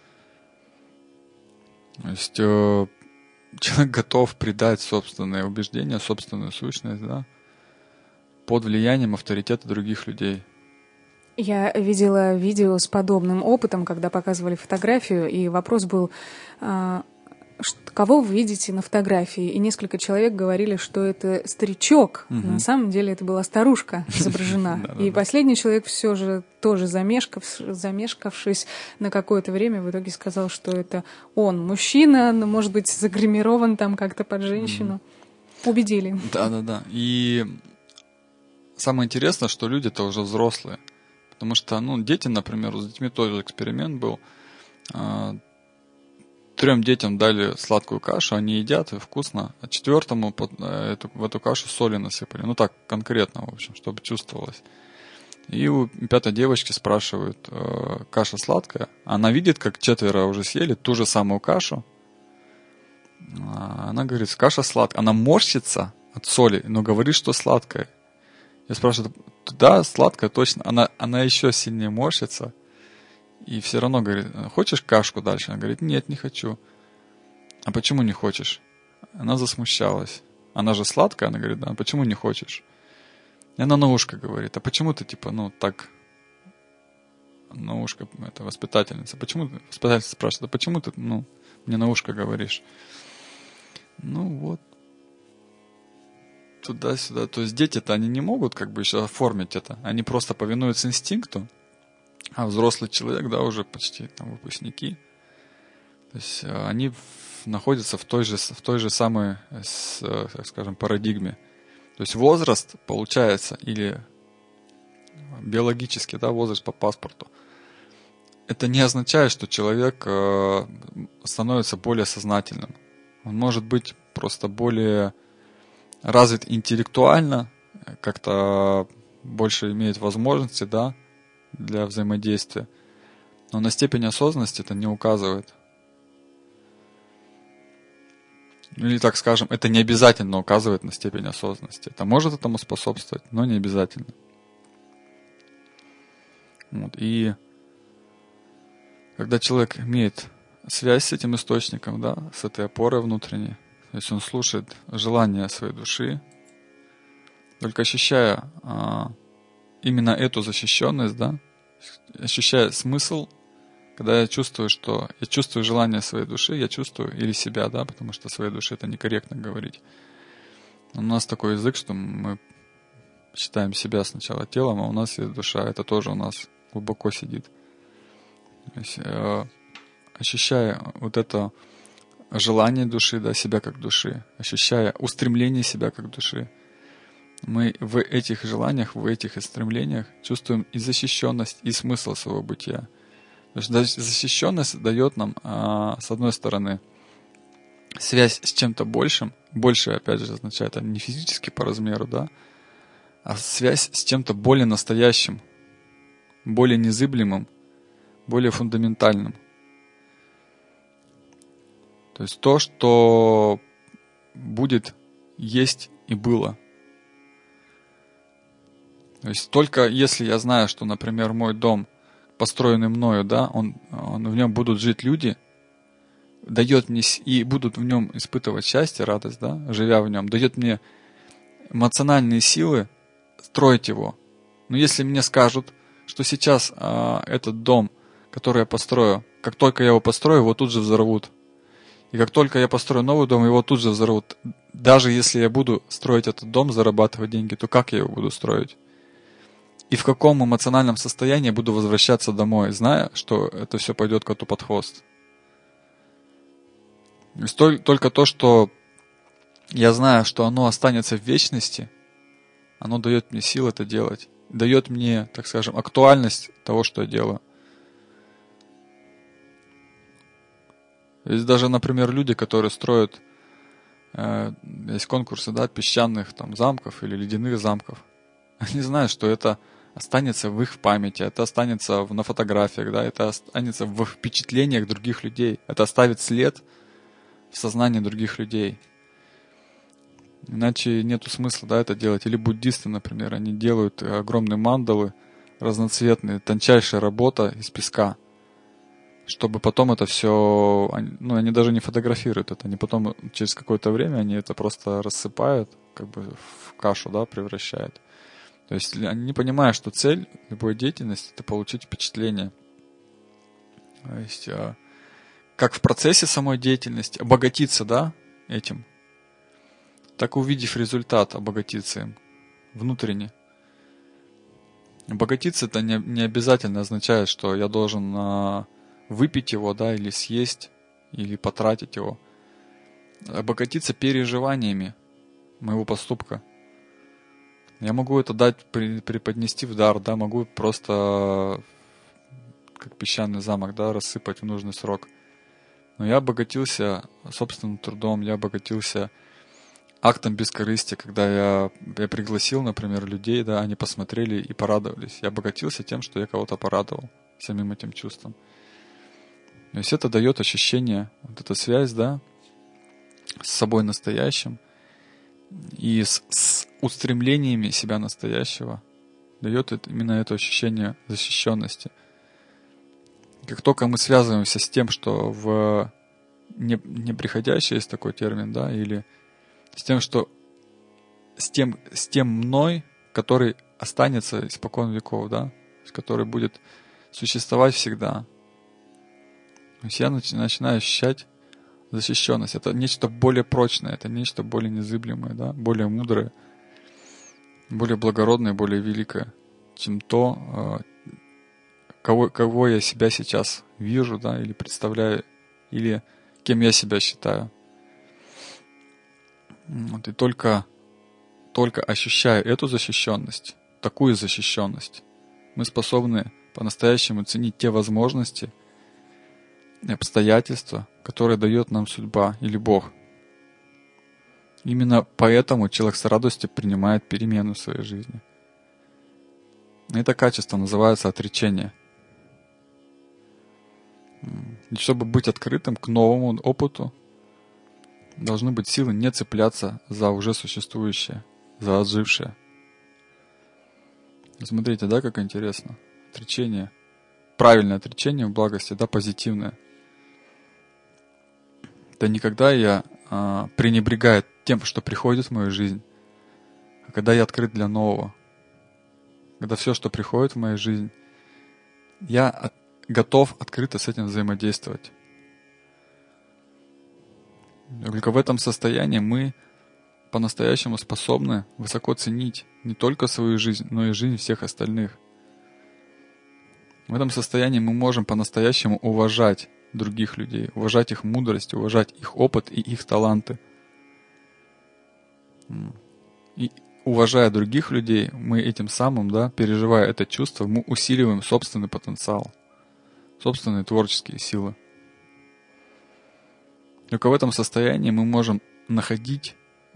То есть человек готов предать собственные убеждения, собственную сущность, да, под влиянием авторитета других людей. Я видела видео с подобным опытом, когда показывали фотографию, и вопрос был: кого вы видите на фотографии? И несколько человек говорили, что это старичок. На самом деле это была старушка изображена. И последний человек все же тоже замешкавшись на какое-то время, в итоге сказал, что это он, мужчина, но, может быть, загримирован там как-то под женщину. Убедили. Да. И самое интересное, что люди-то уже взрослые. Потому что, дети, например, с детьми тоже эксперимент был. 3 детям дали сладкую кашу, они едят, и вкусно. А 4-му в эту кашу соли насыпали. Так, конкретно, в общем, чтобы чувствовалось. И у 5-й девочки спрашивают: каша сладкая? Она видит, как 4 уже съели ту же самую кашу. Она говорит: каша сладкая. Она морщится от соли, но говорит, что сладкая. Я спрашиваю: да, сладкая, точно. Она еще сильнее морщится. И все равно говорит: хочешь кашку дальше? Она говорит: нет, не хочу. А почему не хочешь? Она засмущалась. Она же сладкая? Она говорит: да. Почему не хочешь? И она на ушко говорит: а почему ты так... На ушко, это воспитательница. Воспитательница спрашивает: а почему ты, мне на ушко говоришь? Вот. Туда-сюда. То есть дети-то, они не могут еще оформить это. Они просто повинуются инстинкту. А взрослый человек, да, уже почти выпускники, то есть они находятся в той же самой, так скажем, парадигме. То есть возраст, получается, или биологически, да, возраст по паспорту, это не означает, что человек становится более сознательным. Он может быть просто более развит интеллектуально, как-то больше имеет возможности, да, для взаимодействия. Но на степень осознанности это не указывает. Или, так скажем, это не обязательно указывает на степень осознанности. Это может этому способствовать, но не обязательно. И когда человек имеет связь с этим источником, да, с этой опорой внутренней, то есть он слушает желания своей души, только ощущая именно эту защищенность, да, ощущая смысл, когда я чувствую желание своей души, я чувствую, или себя, да, потому что своей душе это некорректно говорить. У нас такой язык, что мы считаем себя сначала телом, а у нас есть душа, это тоже у нас глубоко сидит. То есть, ощущая вот это желание души, да, себя как души, ощущая устремление себя как души, мы в этих желаниях, в этих стремлениях чувствуем и защищенность, и смысл своего бытия. Потому что защищенность дает нам, с одной стороны, связь с чем-то большим. Больше, опять же, означает не физически по размеру, да, а связь с чем-то более настоящим, более незыблемым, более фундаментальным. То есть то, что будет, есть и было. То есть только если я знаю, что, например, мой дом, построенный мною, да, в нем будут жить люди, дает мне и будут в нем испытывать счастье, радость, да, живя в нем, дает мне эмоциональные силы строить его. Но если мне скажут, что сейчас этот дом, который я построю, как только я его построю, его тут же взорвут. И как только я построю новый дом, его тут же взорвут. Даже если я буду строить этот дом, зарабатывать деньги, то как я его буду строить? И в каком эмоциональном состоянии я буду возвращаться домой, зная, что это все пойдет коту под хвост? То есть только то, что я знаю, что оно останется в вечности, оно дает мне силы это делать. Дает мне, так скажем, актуальность того, что я делаю. Есть даже, например, люди, которые строят, есть конкурсы, да, песчаных там замков или ледяных замков. Они знают, что это останется в их памяти, это останется на фотографиях, да, это останется в впечатлениях других людей. Это оставит след в сознании других людей. Иначе нету смысла, да, это делать. Или буддисты, например, они делают огромные мандалы, разноцветные, тончайшая работа из песка, чтобы потом это все, они даже не фотографируют это, они потом через какое-то время они это просто рассыпают, как бы в кашу, да, превращают. То есть они не понимают, что цель любой деятельности — это получить впечатление. То есть как в процессе самой деятельности обогатиться, да, этим, так увидев результат, обогатиться им внутренне. Обогатиться — это не обязательно означает, что я должен выпить его, да, или съесть, или потратить его. Обогатиться переживаниями моего поступка. Я могу это дать, преподнести в дар, да, могу просто, как песчаный замок, да, рассыпать в нужный срок. Но я обогатился собственным трудом, я обогатился актом бескорыстия, когда я пригласил, например, людей, да, они посмотрели и порадовались. Я обогатился тем, что я кого-то порадовал самим этим чувством. То есть это дает ощущение, вот эта связь, да, с собой настоящим и с устремлениями себя настоящего дает именно это ощущение защищенности. Как только мы связываемся с тем, что в неприходящее есть такой термин, да, или с тем, что с тем мной, который останется испокон веков, да, который будет существовать всегда. То есть я начинаю ощущать защищенность. Это нечто более прочное, это нечто более незыблемое, да, более мудрое, более благородное, более великое, чем то, кого я себя сейчас вижу, да, или представляю, или кем я себя считаю. Вот, и только ощущая эту защищенность, такую защищенность, мы способны по-настоящему ценить те возможности и обстоятельства, которые дает нам судьба или Бог. Именно поэтому человек с радостью принимает перемену в своей жизни. Это качество называется отречение. И чтобы быть открытым к новому опыту, должны быть силы не цепляться за уже существующее, за отжившее. Смотрите, да, как интересно. Отречение. Правильное отречение в благости, да, позитивное. Это не когда я пренебрегаю тем, что приходит в мою жизнь, а когда я открыт для нового. Когда все, что приходит в мою жизнь, я готов открыто с этим взаимодействовать. Только в этом состоянии мы по-настоящему способны высоко ценить не только свою жизнь, но и жизнь всех остальных. В этом состоянии мы можем по-настоящему уважать других людей, уважать их мудрость, уважать их опыт и их таланты. И уважая других людей, мы этим самым, да, переживая это чувство, мы усиливаем собственный потенциал, собственные творческие силы. Только в этом состоянии мы можем находить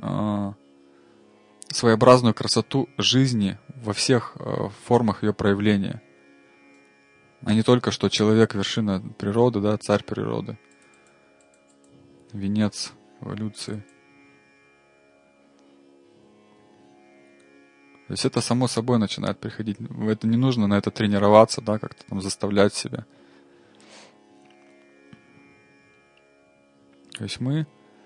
своеобразную красоту жизни во всех формах ее проявления. А не только, что человек — вершина природы, да, царь природы, венец эволюции. То есть это само собой начинает приходить. Это не нужно на это тренироваться, да, как-то там заставлять себя. То есть мы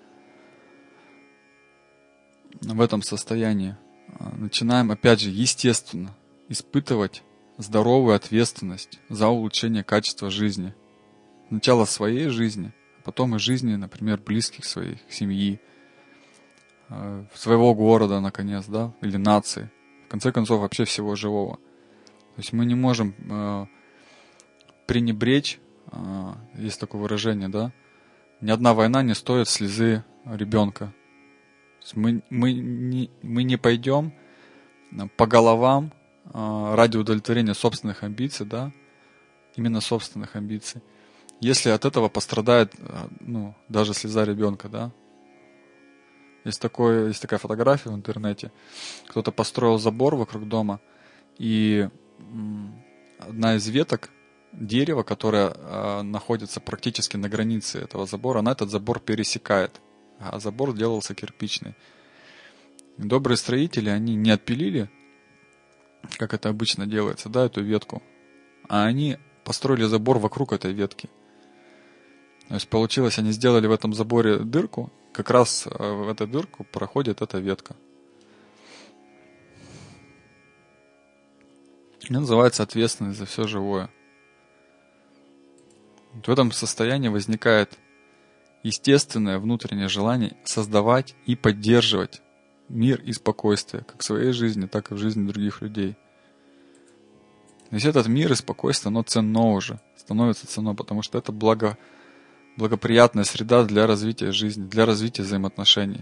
в этом состоянии начинаем, опять же, естественно, испытывать здоровую ответственность за улучшение качества жизни. Сначала своей жизни, а потом и жизни, например, близких своих, семьи, своего города, наконец, да, или нации. В конце концов, вообще всего живого. То есть мы не можем пренебречь, есть такое выражение, да, ни одна война не стоит слезы ребенка. Мы не пойдем по головам ради удовлетворения собственных амбиций, да, именно собственных амбиций. Если от этого пострадает, даже слеза ребенка, да. Есть такая фотография в интернете. Кто-то построил забор вокруг дома, и одна из веток дерева, которая находится практически на границе этого забора, она этот забор пересекает. А забор делался кирпичный. Добрые строители, они не отпилили, как это обычно делается, да, эту ветку, а они построили забор вокруг этой ветки. То есть получилось, они сделали в этом заборе дырку, как раз в эту дырку проходит эта ветка. Это называется ответственность за все живое. Вот в этом состоянии возникает естественное внутреннее желание создавать и поддерживать мир и спокойствие, как в своей жизни, так и в жизни других людей. То есть этот мир и спокойствие, оно ценно уже, становится ценно, потому что это благоприятная среда для развития жизни, для развития взаимоотношений.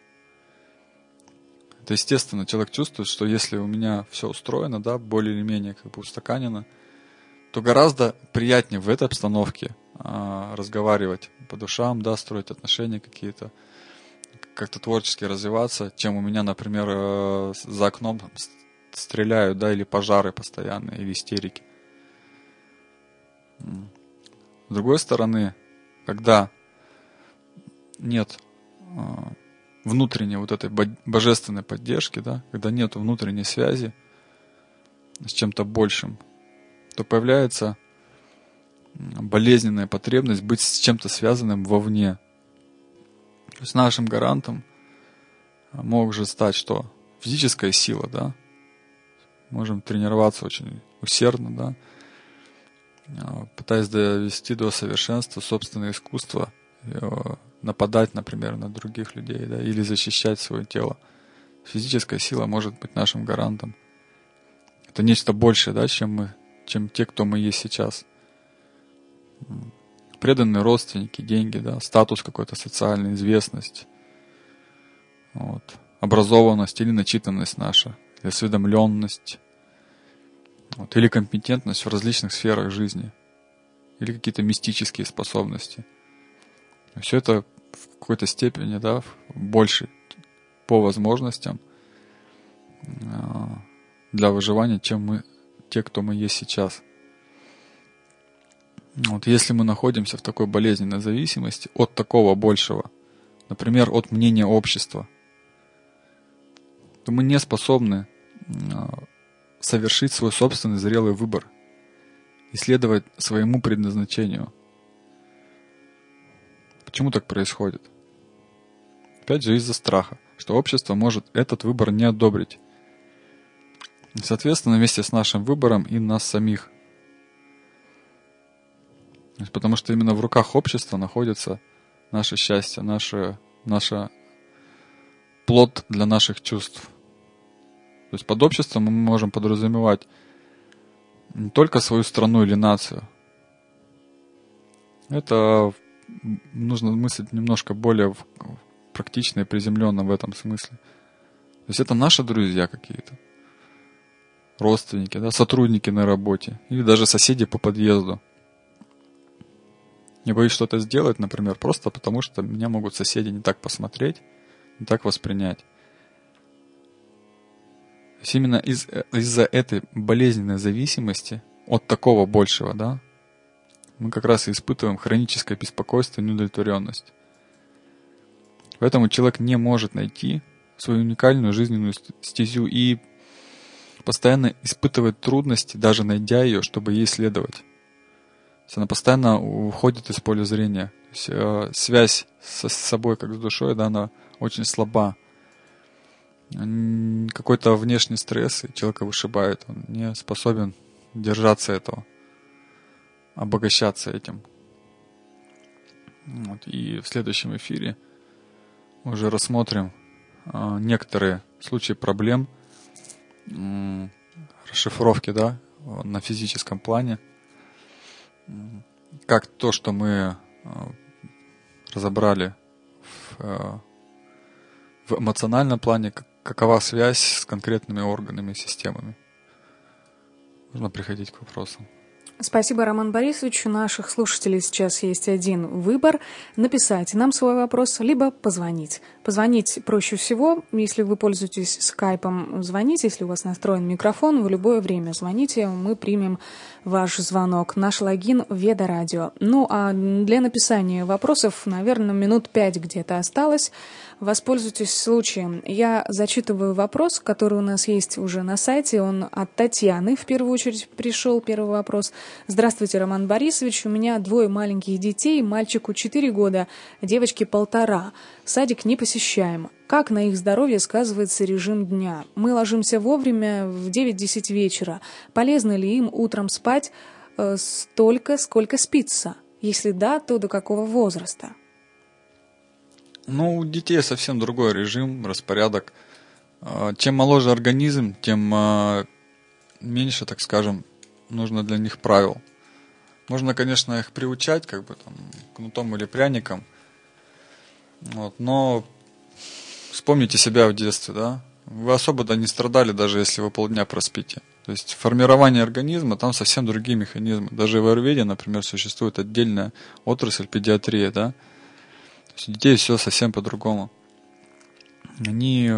Это естественно, человек чувствует, что если у меня все устроено, да, более или менее как бы устаканено, то гораздо приятнее в этой обстановке разговаривать по душам, да, строить отношения какие-то, как-то творчески развиваться, чем у меня, например, за окном стреляют, да, или пожары постоянные, или истерики. С другой стороны, когда нет внутренней вот этой божественной поддержки, да, когда нет внутренней связи с чем-то большим, то появляется болезненная потребность быть с чем-то связанным вовне. То есть нашим гарантом может стать что? Физическая сила, да. Можем тренироваться очень усердно, да, пытаясь довести до совершенства собственное искусство, нападать, например, на других людей, да, или защищать свое тело. Физическая сила может быть нашим гарантом. Это нечто большее, да, чем те, кто мы есть сейчас. Преданные родственники, деньги, да, статус какой-то социальный, известность, вот, образованность или начитанность наша, или осведомленность, вот, или компетентность в различных сферах жизни, или какие-то мистические способности. Все это в какой-то степени, да, больше по возможностям для выживания, чем те, кто мы есть сейчас. Вот если мы находимся в такой болезненной зависимости от такого большего, например, от мнения общества, то мы не способны совершить свой собственный зрелый выбор, исследовать своему предназначению. Почему так происходит? Опять же, из-за страха, что общество может этот выбор не одобрить. И, соответственно, вместе с нашим выбором и нас самих. Потому что именно в руках общества находится наше счастье, наше плод для наших чувств. То есть под обществом мы можем подразумевать не только свою страну или нацию. Это нужно мыслить немножко более практично и приземленно в этом смысле. есть это наши друзья какие-то, родственники, да, сотрудники на работе или даже соседи по подъезду. Я боюсь что-то сделать, например, просто потому что меня могут соседи не так посмотреть, не так воспринять. То есть именно из-за этой болезненной зависимости от такого большего, да, мы как раз и испытываем хроническое беспокойство и неудовлетворенность. Поэтому человек не может найти свою уникальную жизненную стезю и постоянно испытывает трудности, даже найдя ее, чтобы ей следовать. То есть она постоянно уходит из поля зрения. То есть, связь с собой, как с душой, да, она очень слаба. Какой-то внешний стресс и человека вышибает. Он не способен держаться этого, обогащаться этим. Вот. И в следующем эфире мы уже рассмотрим некоторые случаи проблем, расшифровки, да, на физическом плане. Как то, что мы разобрали в эмоциональном плане, какова связь с конкретными органами и системами. Можно приходить к вопросам. Спасибо, Роман Борисович. У наших слушателей сейчас есть один выбор: написать нам свой вопрос, либо позвонить. Позвонить проще всего, если вы пользуетесь скайпом, звоните, если у вас настроен микрофон, в любое время звоните, мы примем ваш звонок. Наш логин Веда Радио. Ну, а для написания вопросов, наверное, минут 5 где-то осталось. Воспользуйтесь случаем. Я зачитываю вопрос, который у нас есть уже на сайте. Он от Татьяны, в первую очередь, пришел первый вопрос. Здравствуйте, Роман Борисович. У меня 2 маленьких детей. Мальчику 4 года, девочке 1,5. Садик не посещаем. Как на их здоровье сказывается режим дня? Мы ложимся вовремя в 9-10 вечера. Полезно ли им утром спать столько, сколько спится? Если да, то до какого возраста? Ну, у детей совсем другой режим, распорядок. Чем моложе организм, тем меньше, так скажем, нужно для них правил. Можно, конечно, их приучать, как бы там, кнутом или пряником. Вот, но вспомните себя в детстве, да? Вы особо-то не страдали, даже если вы полдня проспите. То есть формирование организма, там совсем другие механизмы. Даже в аюрведе, например, существует отдельная отрасль педиатрия, да? То есть у детей все совсем по-другому. Они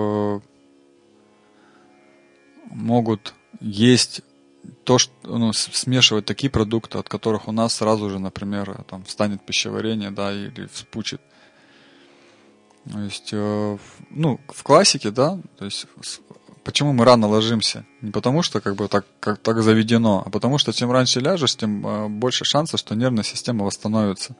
могут есть то, что, смешивать такие продукты, от которых у нас сразу же, например, там встанет пищеварение, да, или вспучит. То есть, в классике, да, то есть, почему мы рано ложимся? Не потому, что как бы так заведено, а потому, что чем раньше ляжешь, тем больше шансов, что нервная система восстановится.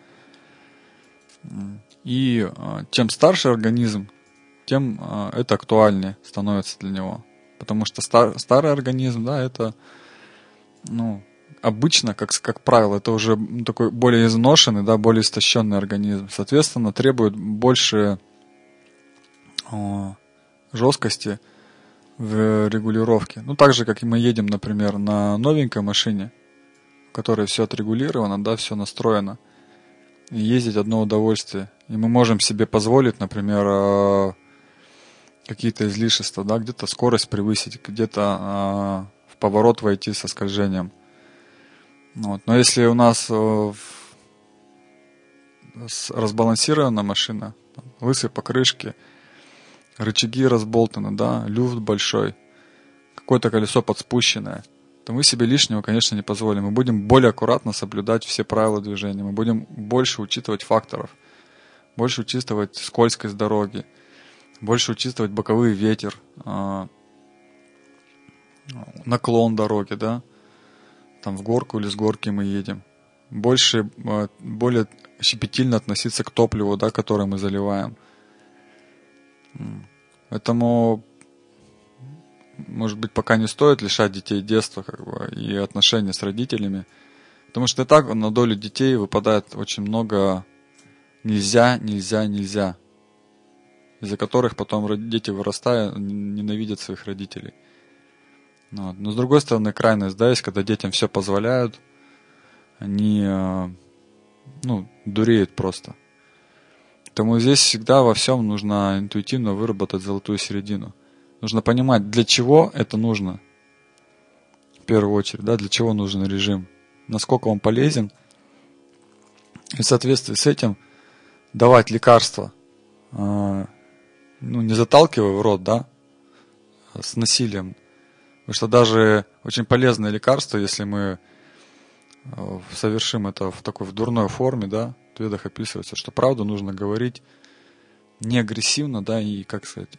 И чем старше организм, тем это актуальнее становится для него. Потому что старый организм, да, это, обычно, как правило, это уже такой более изношенный, да, более истощенный организм. Соответственно, требует больше жесткости в регулировке. Так же, как и мы едем, например, на новенькой машине, в которой все отрегулировано, да, все настроено. И ездить одно удовольствие. И мы можем себе позволить, например, какие-то излишества, да, где-то скорость превысить, где-то в поворот войти со скольжением. Вот. Но если у нас разбалансирована машина, лысые покрышки, рычаги разболтаны, да, люфт большой, какое-то колесо подспущенное, то мы себе лишнего, конечно, не позволим. Мы будем более аккуратно соблюдать все правила движения, мы будем больше учитывать факторов, больше учитывать скользкость дороги, больше учитывать боковой ветер, наклон дороги, да, там в горку или с горки мы едем. Более щепетильно относиться к топливу, да, которое мы заливаем. Поэтому, может быть, пока не стоит лишать детей детства и отношений с родителями, потому что и так на долю детей выпадает очень много нельзя, из-за которых потом дети, вырастая, ненавидят своих родителей. Но с другой стороны, крайность, да, есть, когда детям все позволяют, они, дуреют просто. Поэтому здесь всегда во всем нужно интуитивно выработать золотую середину. Нужно понимать, для чего это нужно. В первую очередь, да, для чего нужен режим, насколько он полезен. И в соответствии с этим давать лекарства, не заталкивая в рот, да, с насилием. Потому что даже очень полезное лекарство, если мы совершим это в дурной форме, да, в ведах описывается, что правду нужно говорить не агрессивно, да, и, как сказать,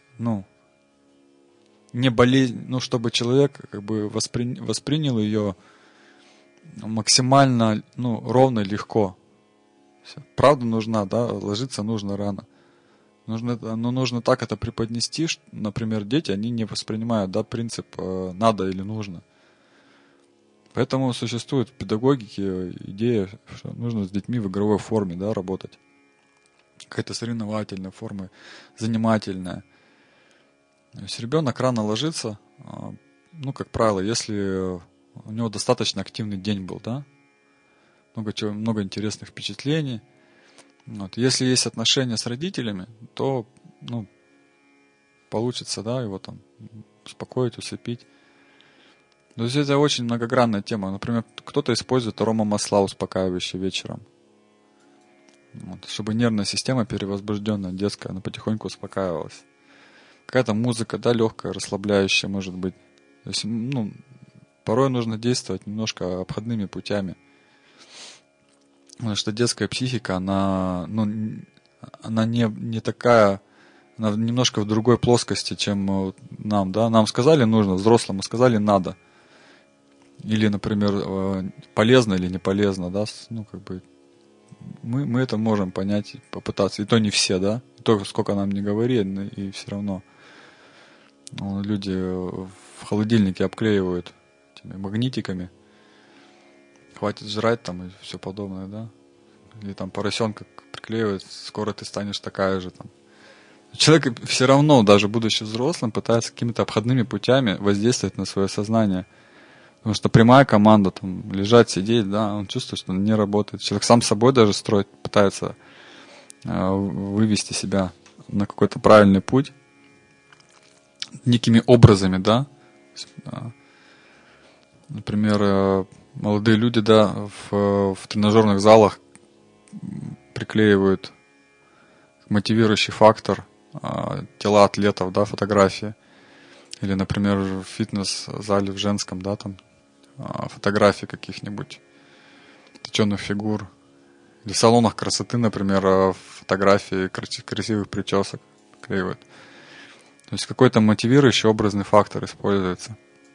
не болезнь, чтобы человек как бы воспринял ее максимально, ровно и легко. Все. Правда нужна, да, ложиться нужно рано. Нужно так это преподнести, что, например, дети, они не воспринимают, да, принцип надо или нужно. Поэтому существует в педагогике идея, что нужно с детьми в игровой форме, да, работать. Какая-то соревновательная форма, занимательная. То есть ребенок рано ложится, как правило, если у него достаточно активный день был, да, много интересных впечатлений. Если есть отношения с родителями, то получится, да, его там успокоить, усыпить. То есть это очень многогранная тема. Например, кто-то использует аромамасла успокаивающие вечером. Чтобы нервная система перевозбужденная, детская, она потихоньку успокаивалась. Какая-то музыка, да, легкая, расслабляющая, может быть. То есть, порой нужно действовать немножко обходными путями. Потому что детская психика, она не такая, она немножко в другой плоскости, чем нам, да. Нам сказали нужно, взрослым сказали надо. Или, например, полезно или не полезно, да, мы это можем понять и попытаться. И то не все, да, и то сколько нам не говори, и все равно люди в холодильнике обклеивают этими магнитиками. Хватит жрать там и все подобное, да. Или там поросенка приклеивают, скоро ты станешь такая же там. Человек все равно, даже будучи взрослым, пытается какими-то обходными путями воздействовать на свое сознание. Потому что прямая команда, там, лежать, сидеть, да, он чувствует, что он не работает. Человек сам собой даже строит, пытается вывести себя на какой-то правильный путь некими образами, да. Например, молодые люди, да, в тренажерных залах приклеивают мотивирующий фактор, тела атлетов, да, фотографии. Или, например, в фитнес-зале в женском, да, там фотографии каких-нибудь точенных фигур. Или в салонах красоты, например, фотографии красивых причесок клеивают. То есть какой-то мотивирующий образный фактор используется.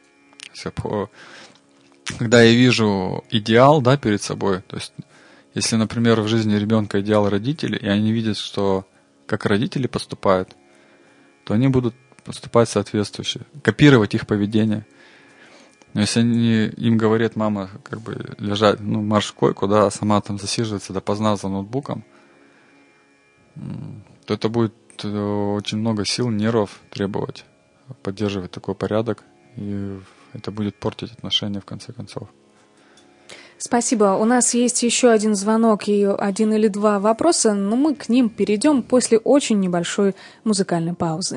Когда я вижу идеал, да, перед собой, то есть если, например, в жизни ребенка идеал родителей, и они видят, что как родители поступают, то они будут поступать соответствующе, копировать их поведение. Но если им говорит мама, как бы лежать, марш в койку, да, а сама там засиживается допоздна за ноутбуком, то это будет очень много сил, нервов требовать, поддерживать такой порядок, и это будет портить отношения в конце концов. Спасибо. У нас есть еще один звонок и один или два вопроса, но мы к ним перейдем после очень небольшой музыкальной паузы.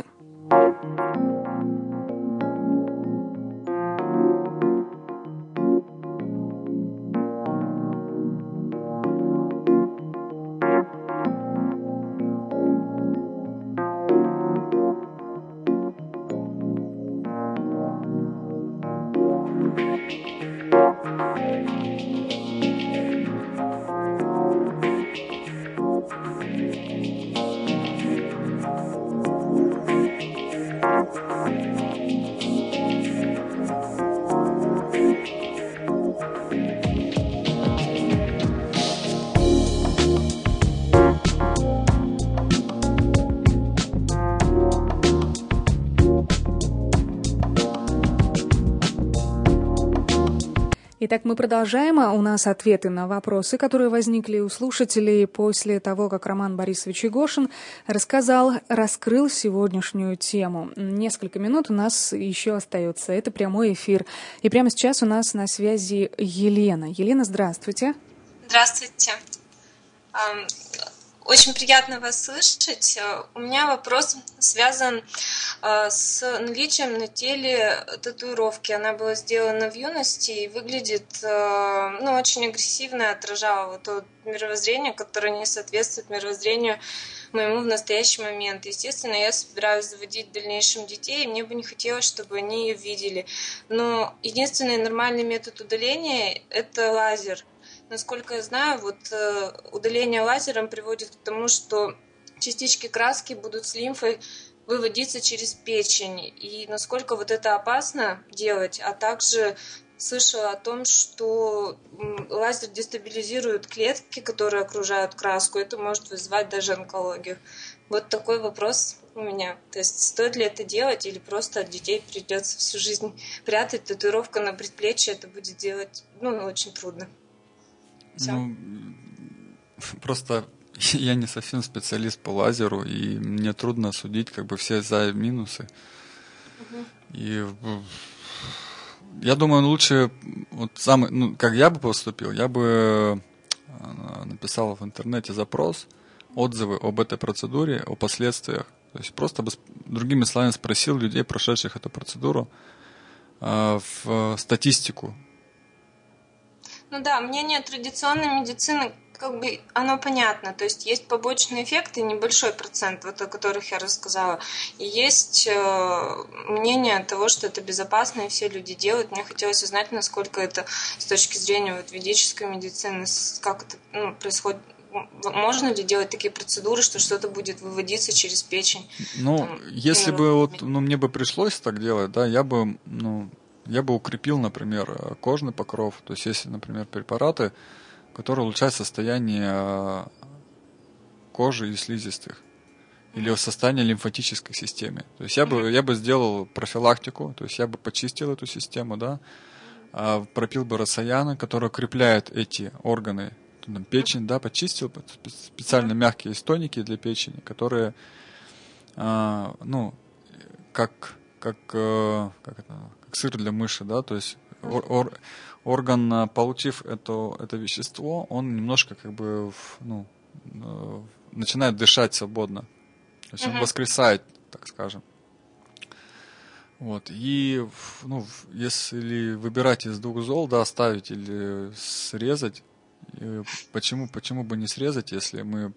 Итак, мы продолжаем. У нас ответы на вопросы, которые возникли у слушателей после того, как Роман Борисович Игошин раскрыл сегодняшнюю тему. Несколько минут у нас еще остается. Это прямой эфир. И прямо сейчас у нас на связи Елена. Елена, здравствуйте. Здравствуйте. Очень приятно вас слышать. У меня вопрос связан с наличием на теле татуировки. Она была сделана в юности и выглядит очень агрессивно, отражала вот то мировоззрение, которое не соответствует мировоззрению моему в настоящий момент. Естественно, я собираюсь заводить в дальнейшем детей, и мне бы не хотелось, чтобы они ее видели. Но единственный нормальный метод удаления – это лазер. Насколько я знаю, удаление лазером приводит к тому, что частички краски будут с лимфой выводиться через печень. И насколько это опасно делать, а также слышала о том, что лазер дестабилизирует клетки, которые окружают краску. Это может вызывать даже онкологию. Вот такой вопрос у меня. То есть стоит ли это делать или просто от детей придется всю жизнь прятать? Татуировка на предплечье это будет делать очень трудно. Просто я не совсем специалист по лазеру, и мне трудно судить все за и минусы. И я думаю, лучше как я бы поступил, я бы написал в интернете запрос, отзывы об этой процедуре, о последствиях. То есть просто бы, другими словами, спросил людей, прошедших эту процедуру, в статистику. Мнение традиционной медицины, оно понятно. То есть есть побочные эффекты, небольшой процент, о которых я рассказала. И есть мнение того, что это безопасно, и все люди делают. Мне хотелось узнать, насколько это с точки зрения ведической медицины, как это происходит. Можно ли делать такие процедуры, что что-то будет выводиться через печень? Если бы мне бы пришлось так делать, да, я бы укрепил, например, кожный покров. То есть, если, например, препараты, которые улучшают состояние кожи и слизистых, или состояние лимфатической системы. То есть, я бы сделал профилактику, то есть, я бы почистил эту систему, да, пропил бы росаяна, который укрепляет эти органы, печень, да, почистил, специально мягкие тоники для печени, которые, как сыр для мыши, да, то есть орган, получив это вещество, он немножко начинает дышать свободно, то есть он воскресает, так скажем. И если выбирать из двух зол, да, оставить или срезать, почему бы не срезать, если мы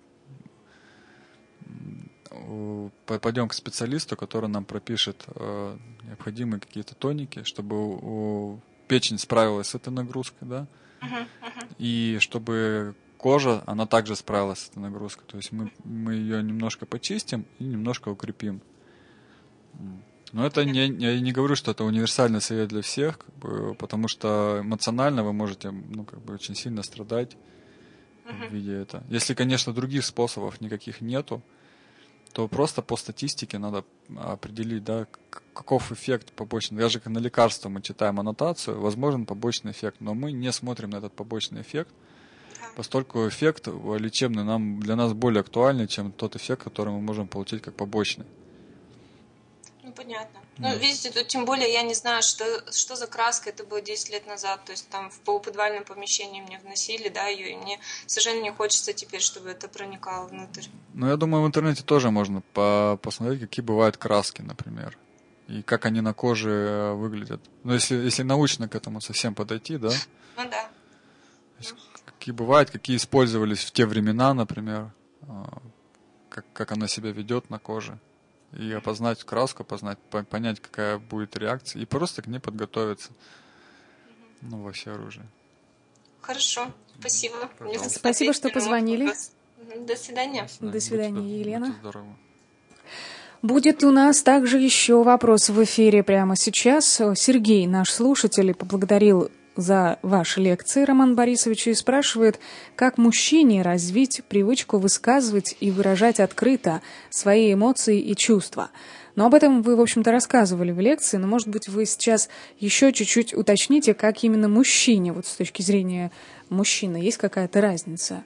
пойдем к специалисту, который нам пропишет необходимые какие-то тоники, чтобы печень справилась с этой нагрузкой, да, и чтобы кожа, она также справилась с этой нагрузкой. То есть мы ее немножко почистим и немножко укрепим. Но это я не говорю, что это универсальный совет для всех, потому что эмоционально вы можете очень сильно страдать в виде этого. Если, конечно, других способов никаких нету, то просто по статистике надо определить, да, каков эффект побочный. Даже на лекарства мы читаем аннотацию, возможен побочный эффект, но мы не смотрим на этот побочный эффект, поскольку эффект лечебный для нас более актуальный, чем тот эффект, который мы можем получить как побочный. Понятно. Видите, тут тем более я не знаю, что за краска, это было 10 лет назад, то есть там в полуподвальном помещении мне вносили, да, ее, и мне, к сожалению, не хочется теперь, чтобы это проникало внутрь. Я думаю, в интернете тоже можно посмотреть, какие бывают краски, например, и как они на коже выглядят. Если научно к этому совсем подойти, да? Да. Какие бывают, какие использовались в те времена, например, как она себя ведет на коже. И опознать краску, понять, какая будет реакция, и просто к ней подготовиться во всеоружии. Хорошо, спасибо. Спасибо, что позвонили. До свидания. До свидания, Елена. Будьте здоровы. Будет у нас также еще вопрос в эфире прямо сейчас. Сергей, наш слушатель, поблагодарил за ваши лекции Роман Борисовичу и спрашивает, как мужчине развить привычку высказывать и выражать открыто свои эмоции и чувства. Но об этом вы, в общем-то, рассказывали в лекции, но, может быть, вы сейчас еще чуть-чуть уточните, как именно мужчине, с точки зрения мужчины, есть какая-то разница?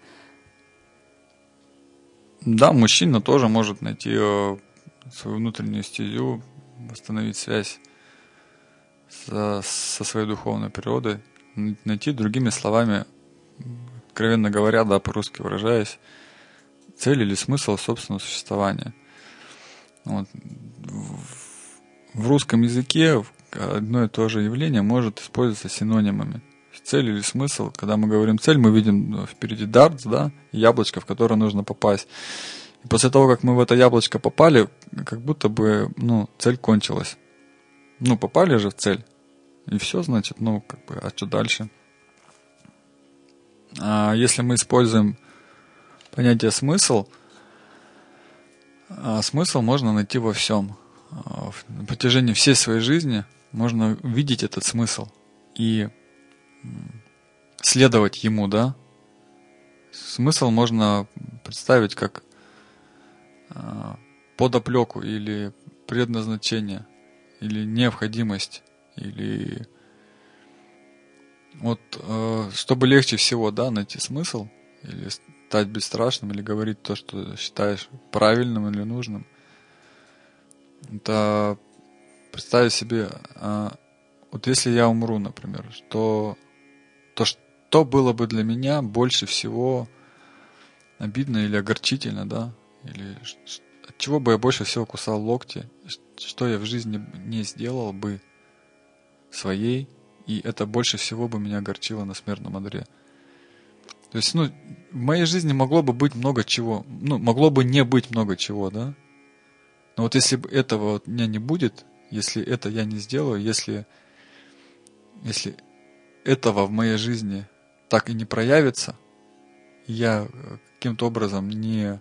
Да, мужчина тоже может найти свою внутреннюю стезю, восстановить связь со своей духовной природой, найти, другими словами, откровенно говоря, да, по-русски выражаясь, цель или смысл собственного существования. Вот. В русском языке одно и то же явление может использоваться синонимами. Цель или смысл, когда мы говорим цель, мы видим впереди дартс, да, яблочко, в которое нужно попасть. И после того, как мы в это яблочко попали, как будто бы, цель кончилась. Попали же в цель. И все, значит, а что дальше? А если мы используем понятие смысл, смысл можно найти во всем. На протяжении всей своей жизни можно видеть этот смысл и следовать ему, да. Смысл можно представить как подоплеку или предназначение, или необходимость, или чтобы легче всего, да, найти смысл, или стать бесстрашным, или говорить то, что считаешь правильным или нужным, это представить себе, если я умру, например, то что было бы для меня больше всего обидно или огорчительно, да, или от чего бы я больше всего кусал локти, что я в жизни не сделал бы своей, и это больше всего бы меня огорчило на смертном одре. То есть, в моей жизни могло бы быть много чего, могло бы не быть много чего, да. Но если бы этого у меня не будет, если это я не сделаю, если этого в моей жизни так и не проявится, я каким-то образом не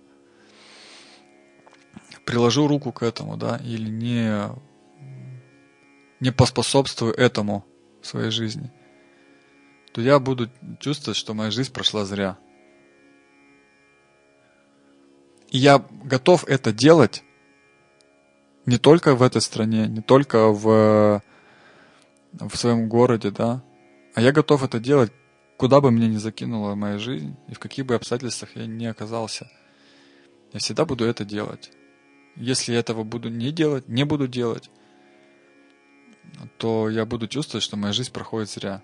приложу руку к этому, да, или не поспособствую этому в своей жизни, то я буду чувствовать, что моя жизнь прошла зря. И я готов это делать не только в этой стране, не только в своем городе, да, а я готов это делать, куда бы меня ни закинула моя жизнь, и в каких бы обстоятельствах я ни оказался. Я всегда буду это делать. Если я этого не буду делать, то я буду чувствовать, что моя жизнь проходит зря.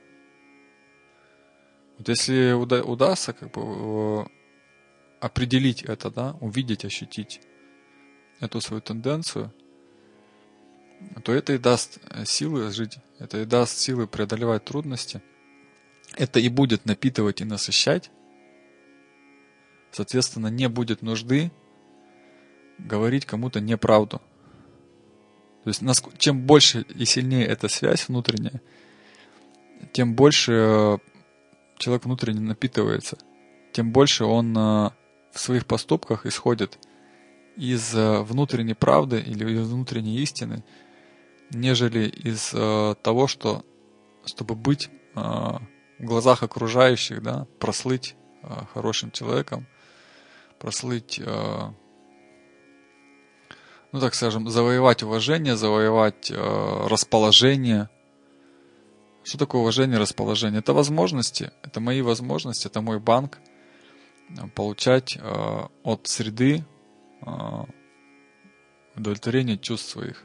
Если удастся определить это, да, увидеть, ощутить эту свою тенденцию, то это и даст силы жить, это и даст силы преодолевать трудности, это и будет напитывать и насыщать. Соответственно, не будет нужды говорить кому-то неправду. То есть, чем больше и сильнее эта связь внутренняя, тем больше человек внутренне напитывается, тем больше он в своих поступках исходит из внутренней правды или из внутренней истины, нежели из того, чтобы быть в глазах окружающих, да, прослыть хорошим человеком, прослыть, так скажем, завоевать уважение, завоевать расположение. Что такое уважение, расположение? Это возможности, это мои возможности, это мой банк получать от среды удовлетворение чувств своих.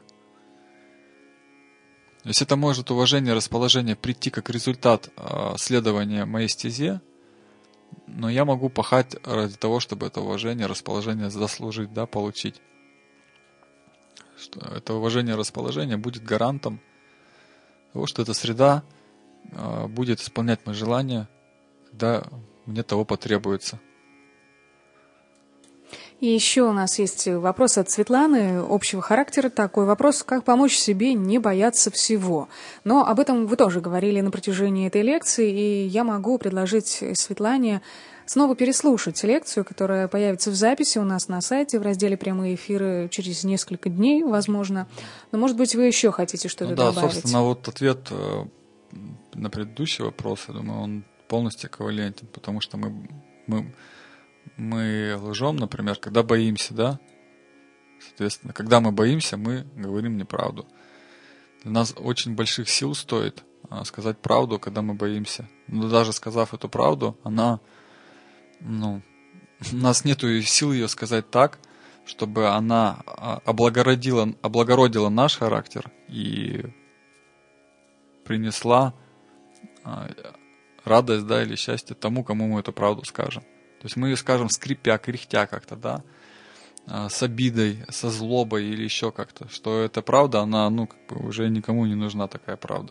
То есть это может уважение, расположение прийти как результат следования моей стезе, но я могу пахать ради того, чтобы это уважение, расположение заслужить, да, получить. Что это уважение, расположение будет гарантом того, что эта среда будет исполнять мои желания, когда мне того потребуется. И еще у нас есть вопрос от Светланы общего характера. Такой вопрос: как помочь себе не бояться всего? Но об этом вы тоже говорили на протяжении этой лекции, и я могу предложить Светлане снова переслушать лекцию, которая появится в записи у нас на сайте в разделе «Прямые эфиры» через несколько дней, возможно. Но, может быть, вы еще хотите что-то добавить? Да, собственно, ответ на предыдущий вопрос, я думаю, он полностью эквивалентен, потому что мы лжем, например, когда боимся, да? Соответственно, когда мы боимся, мы говорим неправду. Для нас очень больших сил стоит сказать правду, когда мы боимся. Но даже сказав эту правду, у нас нет сил ее сказать так, чтобы она облагородила наш характер и принесла радость, да, или счастье тому, кому мы эту правду скажем. То То есть мы, скажем, скрипя, кряхтя как-то, да, с обидой, со злобой или еще как-то, что эта правда, она, уже никому не нужна такая правда.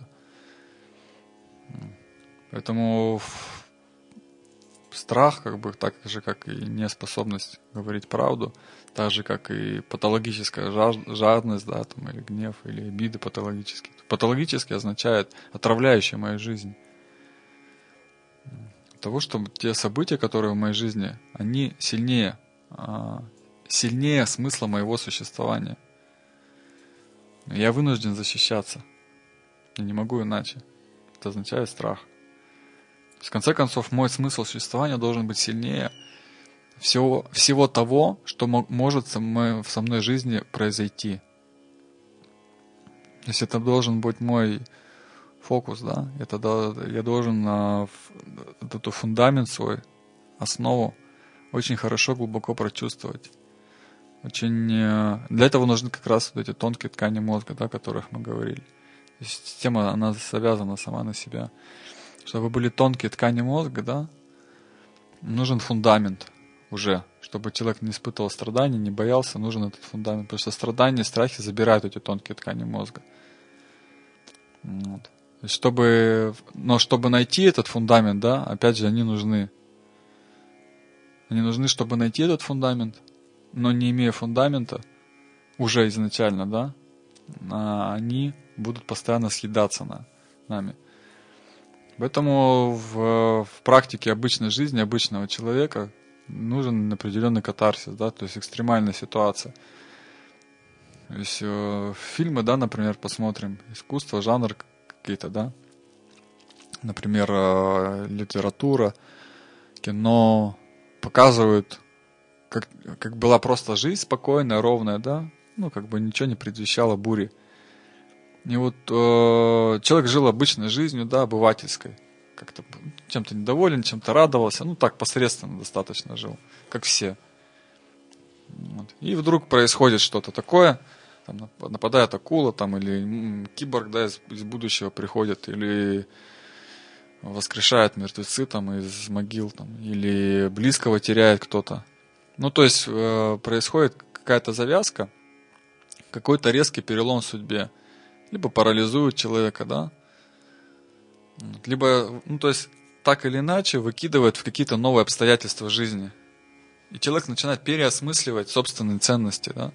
Поэтому страх, так же, как и неспособность говорить правду, так же, как и патологическая жадность, да, там, или гнев, или обиды патологические. Патологически означает отравляющая мою жизнь. Того, что те события, которые в моей жизни, они сильнее смысла моего существования. Я вынужден защищаться. Я не могу иначе. Это означает страх. В конце концов, мой смысл существования должен быть сильнее всего того, что может со мной в жизни произойти. То есть это должен быть мой фокус, да? Я должен этот фундамент свой, основу, очень хорошо, глубоко прочувствовать. Для этого нужны как раз вот эти тонкие ткани мозга, да, о которых мы говорили. То есть система, она завязана сама на себя. Чтобы были тонкие ткани мозга, да, нужен фундамент уже. Чтобы человек не испытывал страданий, не боялся, нужен этот фундамент. Потому что страдания, страхи забирают эти тонкие ткани мозга. Вот. То есть чтобы найти этот фундамент, да, опять же, они нужны. Они нужны, чтобы найти этот фундамент, но не имея фундамента уже изначально, да, они будут постоянно съедаться нами. Поэтому в практике обычной жизни, обычного человека нужен определенный катарсис, да, то есть экстремальная ситуация. То есть фильмы, да, например, посмотрим, искусство, жанр какие-то, да, например, литература, кино показывают, как была просто жизнь спокойная, ровная, да, ничего не предвещало бури. И вот человек жил обычной жизнью, да, обывательской. Как-то чем-то недоволен, чем-то радовался. Так посредственно достаточно жил, как все. Вот. И вдруг происходит что-то такое. Там нападает акула, там, или киборг, да, из будущего приходит, или воскрешает мертвецы там, из могил, там, или близкого теряет кто-то. То есть происходит какая-то завязка, какой-то резкий перелом в судьбе. Либо парализует человека, да, либо, то есть, так или иначе выкидывает в какие-то новые обстоятельства жизни. И человек начинает переосмысливать собственные ценности, да.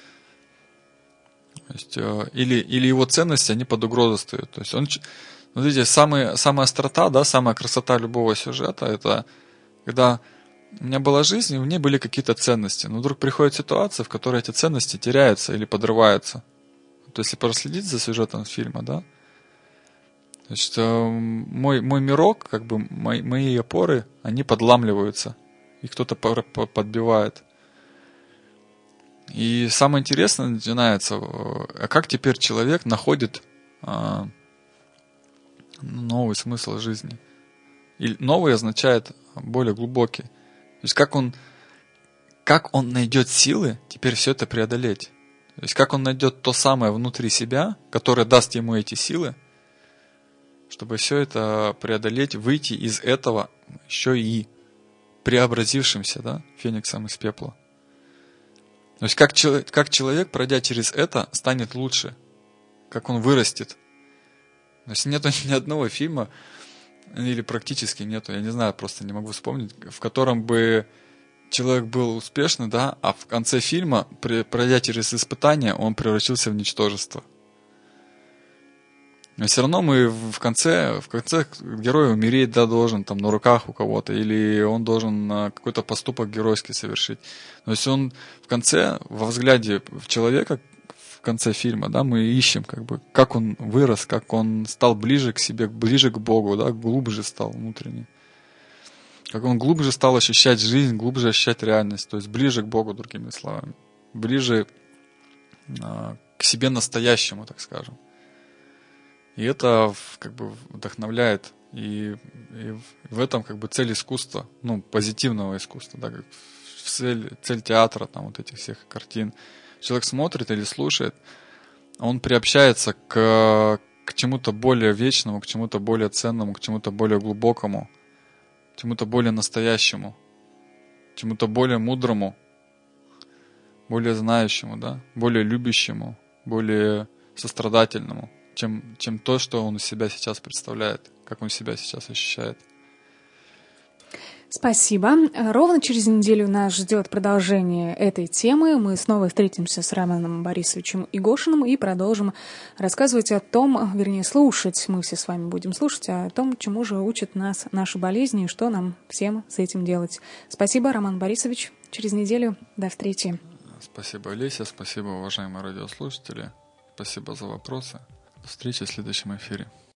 То есть, или его ценности, они под угрозу стоят. То есть, смотрите, самая острота, да, самая красота любого сюжета, это когда у меня была жизнь, и в ней были какие-то ценности. Но вдруг приходит ситуация, в которой эти ценности теряются или подрываются. То есть, если проследить за сюжетом фильма, да, значит, мой мирок, мои опоры, они подламливаются, и кто-то подбивает. И самое интересное начинается, а как теперь человек находит новый смысл жизни? И новый означает более глубокий. То есть, как он найдет силы теперь все это преодолеть? То есть, как он найдет то самое внутри себя, которое даст ему эти силы, чтобы все это преодолеть, выйти из этого еще и преобразившимся, да, фениксом из пепла. То есть, как человек, пройдя через это, станет лучше, как он вырастет. То есть, нету ни одного фильма, или практически нету, я не знаю, просто не могу вспомнить, в котором бы человек был успешный, да, а в конце фильма, пройдя через испытания, он превратился в ничтожество. Но все равно мы в конце герой умереть, да, должен там на руках у кого-то, или он должен какой-то поступок геройский совершить. То есть он в конце, во взгляде в человека, в конце фильма, да, мы ищем, как он вырос, как он стал ближе к себе, ближе к Богу, да, глубже стал внутренне. Как он глубже стал ощущать жизнь, глубже ощущать реальность, то есть ближе к Богу, другими словами, ближе к себе настоящему, так скажем. И это вдохновляет, и в этом цель искусства, позитивного искусства, да, цель театра, там вот этих всех картин. Человек смотрит или слушает, он приобщается к чему-то более вечному, к чему-то более ценному, к чему-то более глубокому, к чему-то более настоящему. чему-то более мудрому, более знающему, да, более любящему, более сострадательному, чем то, что он из себя сейчас представляет, как он себя сейчас ощущает. Спасибо. Ровно через неделю нас ждет продолжение этой темы. Мы снова встретимся с Романом Борисовичем Игошиным и продолжим рассказывать о том, вернее, слушать, мы все с вами будем слушать, о том, чему же учат нас наши болезни и что нам всем с этим делать. Спасибо, Роман Борисович. Через неделю. До встречи. Спасибо, Олеся. Спасибо, уважаемые радиослушатели. Спасибо за вопросы. До встречи в следующем эфире.